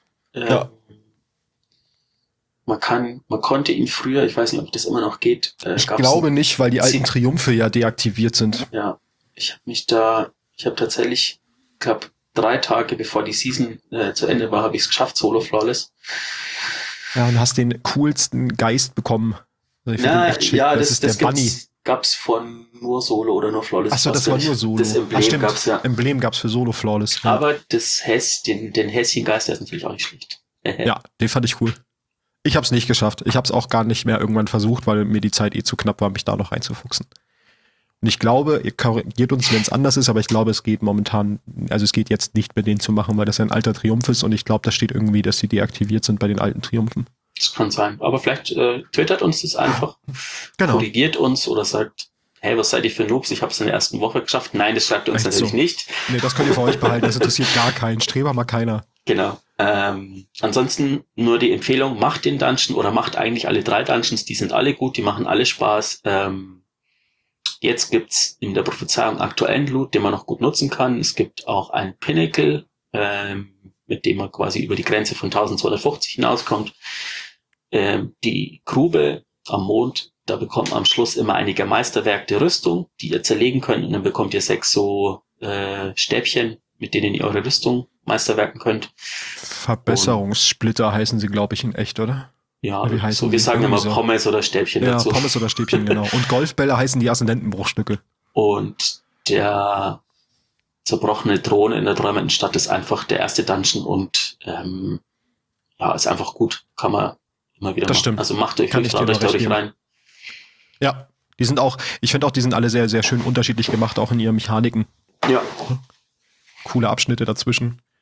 Man konnte ihn früher, ich weiß nicht, ob das immer noch geht. Ich glaube nicht, weil die alten Triumphe ja deaktiviert sind. Ja, ich habe tatsächlich, ich glaube, 3 Tage bevor die Season zu Ende war, habe ich es geschafft, Solo Flawless. Ja, und hast den coolsten Geist bekommen. Also das ist der Bunny. Gab's von nur Solo oder nur Flawless. Achso, das war nur Solo. Das Emblem gab's ja. Emblem gab's für Solo Flawless. Ja. Aber den Häschengeist, der ist natürlich auch nicht schlecht. Ja, den fand ich cool. Ich hab's nicht geschafft. Ich hab's auch gar nicht mehr irgendwann versucht, weil mir die Zeit zu knapp war, mich da noch reinzufuchsen. Und ich glaube, ihr korrigiert uns, wenn es anders ist, aber ich glaube, es geht momentan, also es geht jetzt nicht mit denen zu machen, weil das ja ein alter Triumph ist und ich glaube, da steht irgendwie, dass sie deaktiviert sind bei den alten Triumphen. Das kann sein. Aber vielleicht twittert uns das einfach, korrigiert uns oder sagt, hey, was seid ihr für Noobs? Ich habe es in der ersten Woche geschafft. Nein, das schreibt ihr uns natürlich nicht. Nee, das könnt ihr für euch behalten. Das interessiert gar keinen. Streber mal keiner. Genau. Ansonsten nur die Empfehlung, macht den Dungeon oder macht eigentlich alle 3 Dungeons. Die sind alle gut, die machen alle Spaß. Jetzt gibt's in der Prophezeiung aktuellen Loot, den man noch gut nutzen kann. Es gibt auch ein Pinnacle, mit dem man quasi über die Grenze von 1250 hinauskommt. Die Grube am Mond, da bekommt man am Schluss immer einige Meisterwerk der Rüstung, die ihr zerlegen könnt, und dann bekommt ihr 6 so Stäbchen, mit denen ihr eure Rüstung meisterwerken könnt. Verbesserungssplitter heißen sie, glaube ich, in echt, oder? Ja, so, wir sagen immer Pommes oder Stäbchen dazu. Ja, Pommes oder Stäbchen, genau. Und Golfbälle heißen die Aszendentenbruchstücke. Und der zerbrochene Thron in der träumenden Stadt ist einfach der erste Dungeon und ist einfach gut. Kann man immer wieder machen. Stimmt. Also macht euch dadurch rein. Ja, die sind auch, ich finde auch, die sind alle sehr, sehr schön unterschiedlich gemacht, auch in ihren Mechaniken. Ja. Coole Abschnitte dazwischen.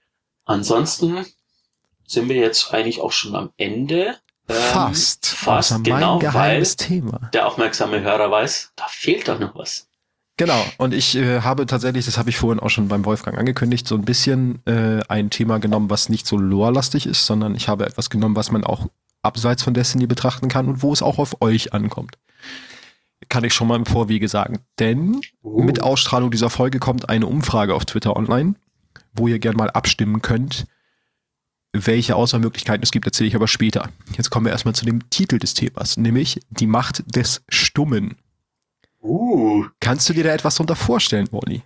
Ansonsten sind wir jetzt eigentlich auch schon am Ende. Fast, außer mein genau, weil geheimes Thema. der aufmerksame Hörer weiß, da fehlt doch noch was. Genau, und ich habe tatsächlich, das habe ich vorhin auch schon beim Wolfgang angekündigt, so ein bisschen ein Thema genommen, was nicht so lore-lastig ist, sondern ich habe etwas genommen, was man auch abseits von Destiny betrachten kann und wo es auch auf euch ankommt. Kann ich schon mal im Vorwege sagen. Denn mit Ausstrahlung dieser Folge kommt eine Umfrage auf Twitter online, wo ihr gerne mal abstimmen könnt, welche Auswahlmöglichkeiten es gibt, erzähle ich aber später. Jetzt kommen wir erstmal zu dem Titel des Themas, nämlich die Macht des Stummen. Kannst du dir da etwas drunter vorstellen, Wally?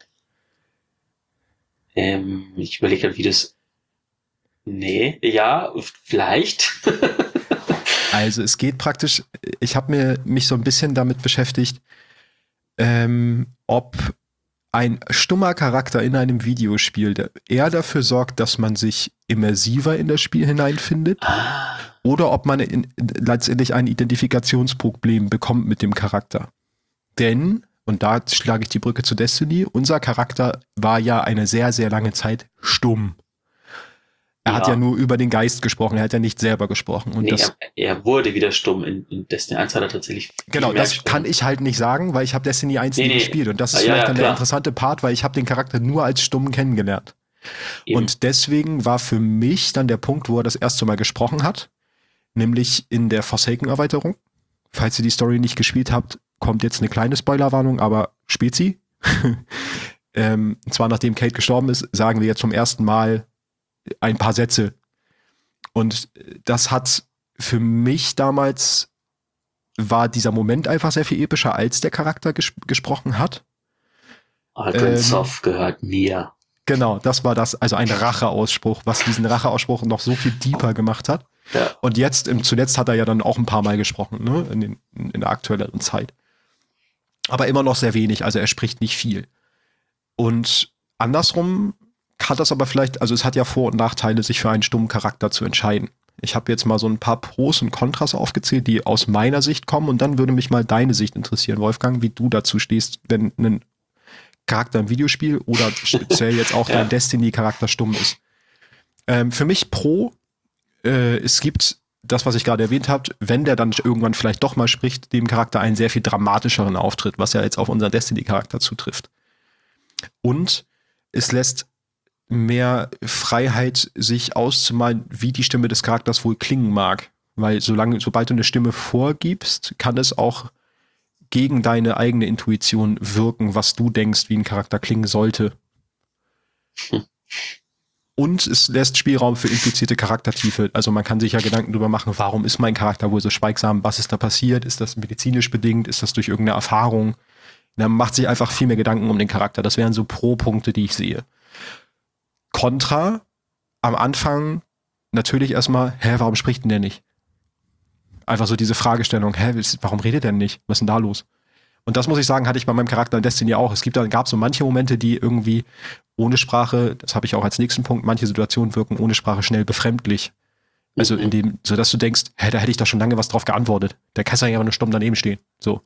Ich überlege gerade, wie das... Nee, ja, vielleicht. Also es geht praktisch, ich habe mich so ein bisschen damit beschäftigt, ob ein stummer Charakter in einem Videospiel eher dafür sorgt, dass man sich immersiver in das Spiel hineinfindet, oder ob man letztendlich ein Identifikationsproblem bekommt mit dem Charakter. Denn, und da schlage ich die Brücke zu Destiny, unser Charakter war ja eine sehr, sehr lange Zeit stumm. Er hat ja nur über den Geist gesprochen, er hat ja nicht selber gesprochen. Und er wurde wieder stumm. In Destiny 1 hat er tatsächlich genau, das gesprochen. Kann ich halt nicht sagen, weil ich habe Destiny 1 nie gespielt. Und das ist vielleicht dann der interessante Part, weil ich habe den Charakter nur als stumm kennengelernt. Eben. Und deswegen war für mich dann der Punkt, wo er das erste Mal gesprochen hat, nämlich in der Forsaken-Erweiterung. Falls ihr die Story nicht gespielt habt, kommt jetzt eine kleine Spoilerwarnung, aber spielt sie. Und zwar nachdem Kate gestorben ist, sagen wir jetzt zum ersten Mal ein paar Sätze. Und das hat für mich damals, war dieser Moment einfach sehr viel epischer, als der Charakter gesprochen hat. Arkansas gehört mir. Genau, das war das, also ein Racheausspruch, was diesen Racheausspruch noch so viel deeper gemacht hat. Ja. Und jetzt, zuletzt hat er ja dann auch ein paar Mal gesprochen, ne, in der aktuelleren Zeit. Aber immer noch sehr wenig, also er spricht nicht viel. Und andersrum hat das aber vielleicht, also es hat ja Vor- und Nachteile, sich für einen stummen Charakter zu entscheiden. Ich habe jetzt mal so ein paar Pros und Kontras aufgezählt, die aus meiner Sicht kommen, und dann würde mich mal deine Sicht interessieren, Wolfgang, wie du dazu stehst, wenn ein Charakter im Videospiel oder speziell jetzt auch dein Destiny-Charakter stumm ist. Für mich Pro, es gibt das, was ich gerade erwähnt habe, wenn der dann irgendwann vielleicht doch mal spricht, dem Charakter einen sehr viel dramatischeren Auftritt, was ja jetzt auf unseren Destiny-Charakter zutrifft. Und es lässt mehr Freiheit, sich auszumalen, wie die Stimme des Charakters wohl klingen mag. Weil sobald du eine Stimme vorgibst, kann es auch gegen deine eigene Intuition wirken, was du denkst, wie ein Charakter klingen sollte. Und es lässt Spielraum für implizierte Charaktertiefe. Also man kann sich ja Gedanken darüber machen, warum ist mein Charakter wohl so schweigsam? Was ist da passiert? Ist das medizinisch bedingt? Ist das durch irgendeine Erfahrung? Man macht sich einfach viel mehr Gedanken um den Charakter. Das wären so Pro-Punkte, die ich sehe. Kontra, am Anfang natürlich erstmal, warum spricht denn der nicht? Einfach so diese Fragestellung, warum redet der nicht? Was ist denn da los? Und das muss ich sagen, hatte ich bei meinem Charakter in Destiny auch. Gab so manche Momente, die irgendwie ohne Sprache, das habe ich auch als nächsten Punkt, manche Situationen wirken ohne Sprache schnell befremdlich. Also sodass du denkst, da hätte ich doch schon lange was drauf geantwortet. Der kann ja nur stumm daneben stehen. So.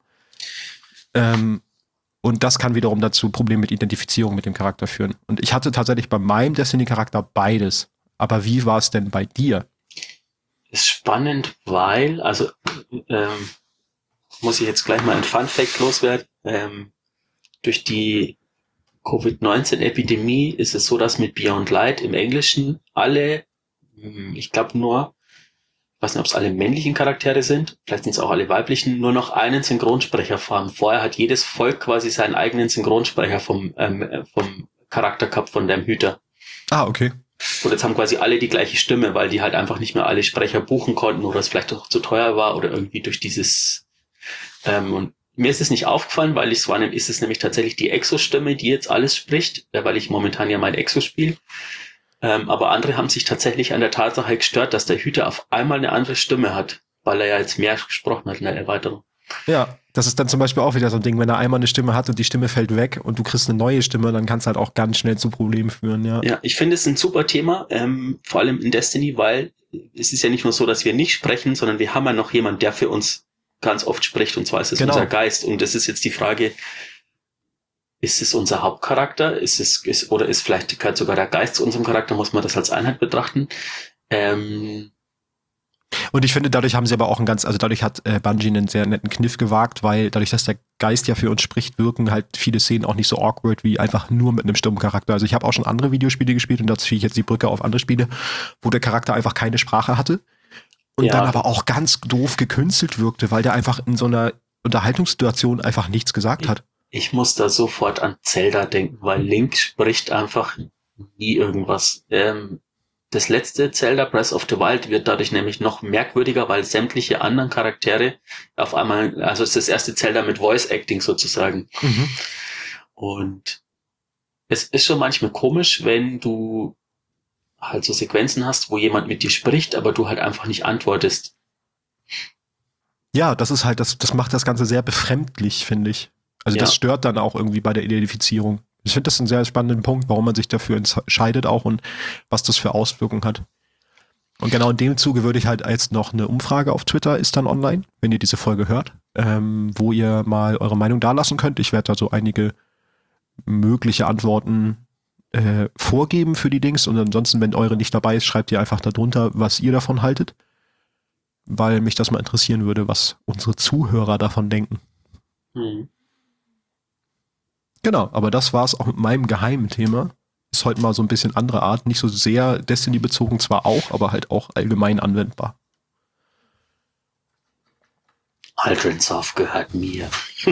Und das kann wiederum dazu Probleme mit Identifizierung mit dem Charakter führen. Und ich hatte tatsächlich bei meinem Destiny-Charakter beides. Aber wie war es denn bei dir? Ist spannend, weil, also muss ich jetzt gleich mal ein Fun-Fact loswerden. Durch die Covid-19-Epidemie ist es so, dass mit Beyond Light im Englischen alle, ich glaube nur, ich weiß nicht, ob es alle männlichen Charaktere sind, vielleicht sind es auch alle weiblichen, nur noch einen Synchronsprecher fahren. Vorher hat jedes Volk quasi seinen eigenen Synchronsprecher vom Charakter gehabt, von dem Hüter. Ah, okay. Und jetzt haben quasi alle die gleiche Stimme, weil die halt einfach nicht mehr alle Sprecher buchen konnten oder es vielleicht auch zu teuer war oder irgendwie durch dieses und mir ist es nicht aufgefallen, weil ist es nämlich tatsächlich die Exo-Stimme, die jetzt alles spricht, weil ich momentan ja mein Exo spiele. Aber andere haben sich tatsächlich an der Tatsache gestört, dass der Hüter auf einmal eine andere Stimme hat, weil er ja jetzt mehr gesprochen hat in der Erweiterung. Ja, das ist dann zum Beispiel auch wieder so ein Ding, wenn er einmal eine Stimme hat und die Stimme fällt weg und du kriegst eine neue Stimme, dann kann es halt auch ganz schnell zu Problemen führen, ja. Ja, ich finde es ein super Thema, vor allem in Destiny, weil es ist ja nicht nur so, dass wir nicht sprechen, sondern wir haben ja noch jemanden, der für uns ganz oft spricht, und zwar ist es unser Geist. Und das ist jetzt die Frage, ist es unser Hauptcharakter? Oder ist vielleicht gehört sogar der Geist zu unserem Charakter? Muss man das als Einheit betrachten? Und ich finde, dadurch haben sie aber auch dadurch hat Bungie einen sehr netten Kniff gewagt, weil dadurch, dass der Geist ja für uns spricht, wirken halt viele Szenen auch nicht so awkward wie einfach nur mit einem stummen Charakter. Also ich habe auch schon andere Videospiele gespielt und da ziehe ich jetzt die Brücke auf andere Spiele, wo der Charakter einfach keine Sprache hatte und dann aber auch ganz doof gekünstelt wirkte, weil der einfach in so einer Unterhaltungssituation einfach nichts gesagt hat. Ich muss da sofort an Zelda denken, weil Link spricht einfach nie irgendwas. Das letzte Zelda Breath of the Wild wird dadurch nämlich noch merkwürdiger, weil sämtliche anderen Charaktere auf einmal, also es ist das erste Zelda mit Voice Acting sozusagen. Mhm. Und es ist schon manchmal komisch, wenn du halt so Sequenzen hast, wo jemand mit dir spricht, aber du halt einfach nicht antwortest. Ja, das ist halt, das macht das Ganze sehr befremdlich, finde ich. Also das stört dann auch irgendwie bei der Identifizierung. Ich finde das einen sehr spannenden Punkt, warum man sich dafür entscheidet auch und was das für Auswirkungen hat. Und genau in dem Zuge würde ich halt jetzt noch eine Umfrage auf Twitter ist dann online, wenn ihr diese Folge hört, wo ihr mal eure Meinung dalassen könnt. Ich werde da so einige mögliche Antworten vorgeben für die Dings und ansonsten, wenn eure nicht dabei ist, schreibt ihr einfach darunter, was ihr davon haltet, weil mich das mal interessieren würde, was unsere Zuhörer davon denken. Mhm. Genau, aber das war's auch mit meinem geheimen Thema. Ist heute mal so ein bisschen andere Art, nicht so sehr Destiny-bezogen zwar auch, aber halt auch allgemein anwendbar. Aldrin Soft gehört mir.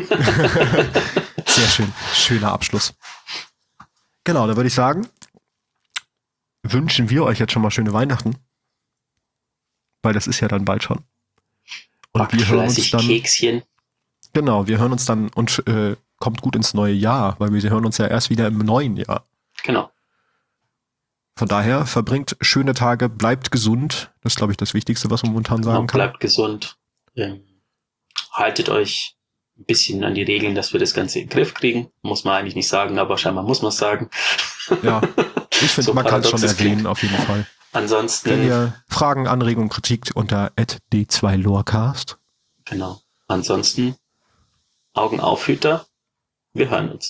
Sehr schön, schöner Abschluss. Genau, da würde ich sagen, wünschen wir euch jetzt schon mal schöne Weihnachten. Weil das ist ja dann bald schon. Und Backt wir hören uns dann. Kekschen. Genau, wir hören uns dann und kommt gut ins neue Jahr, weil wir hören uns ja erst wieder im neuen Jahr. Genau. Von daher verbringt schöne Tage, bleibt gesund. Das ist, glaube ich, das Wichtigste, was man momentan sagen kann. Bleibt gesund. Haltet euch ein bisschen an die Regeln, dass wir das Ganze in den Griff kriegen. Muss man eigentlich nicht sagen, aber scheinbar muss man es sagen. Ja, ich finde, So man kann es schon paradox es erwähnen, klingt. auf jeden Fall. Ansonsten, Wenn ihr Fragen, Anregungen, Kritik unter @d2lorecast. genau. Ansonsten, Augen auf, Hüter. Wir hören uns.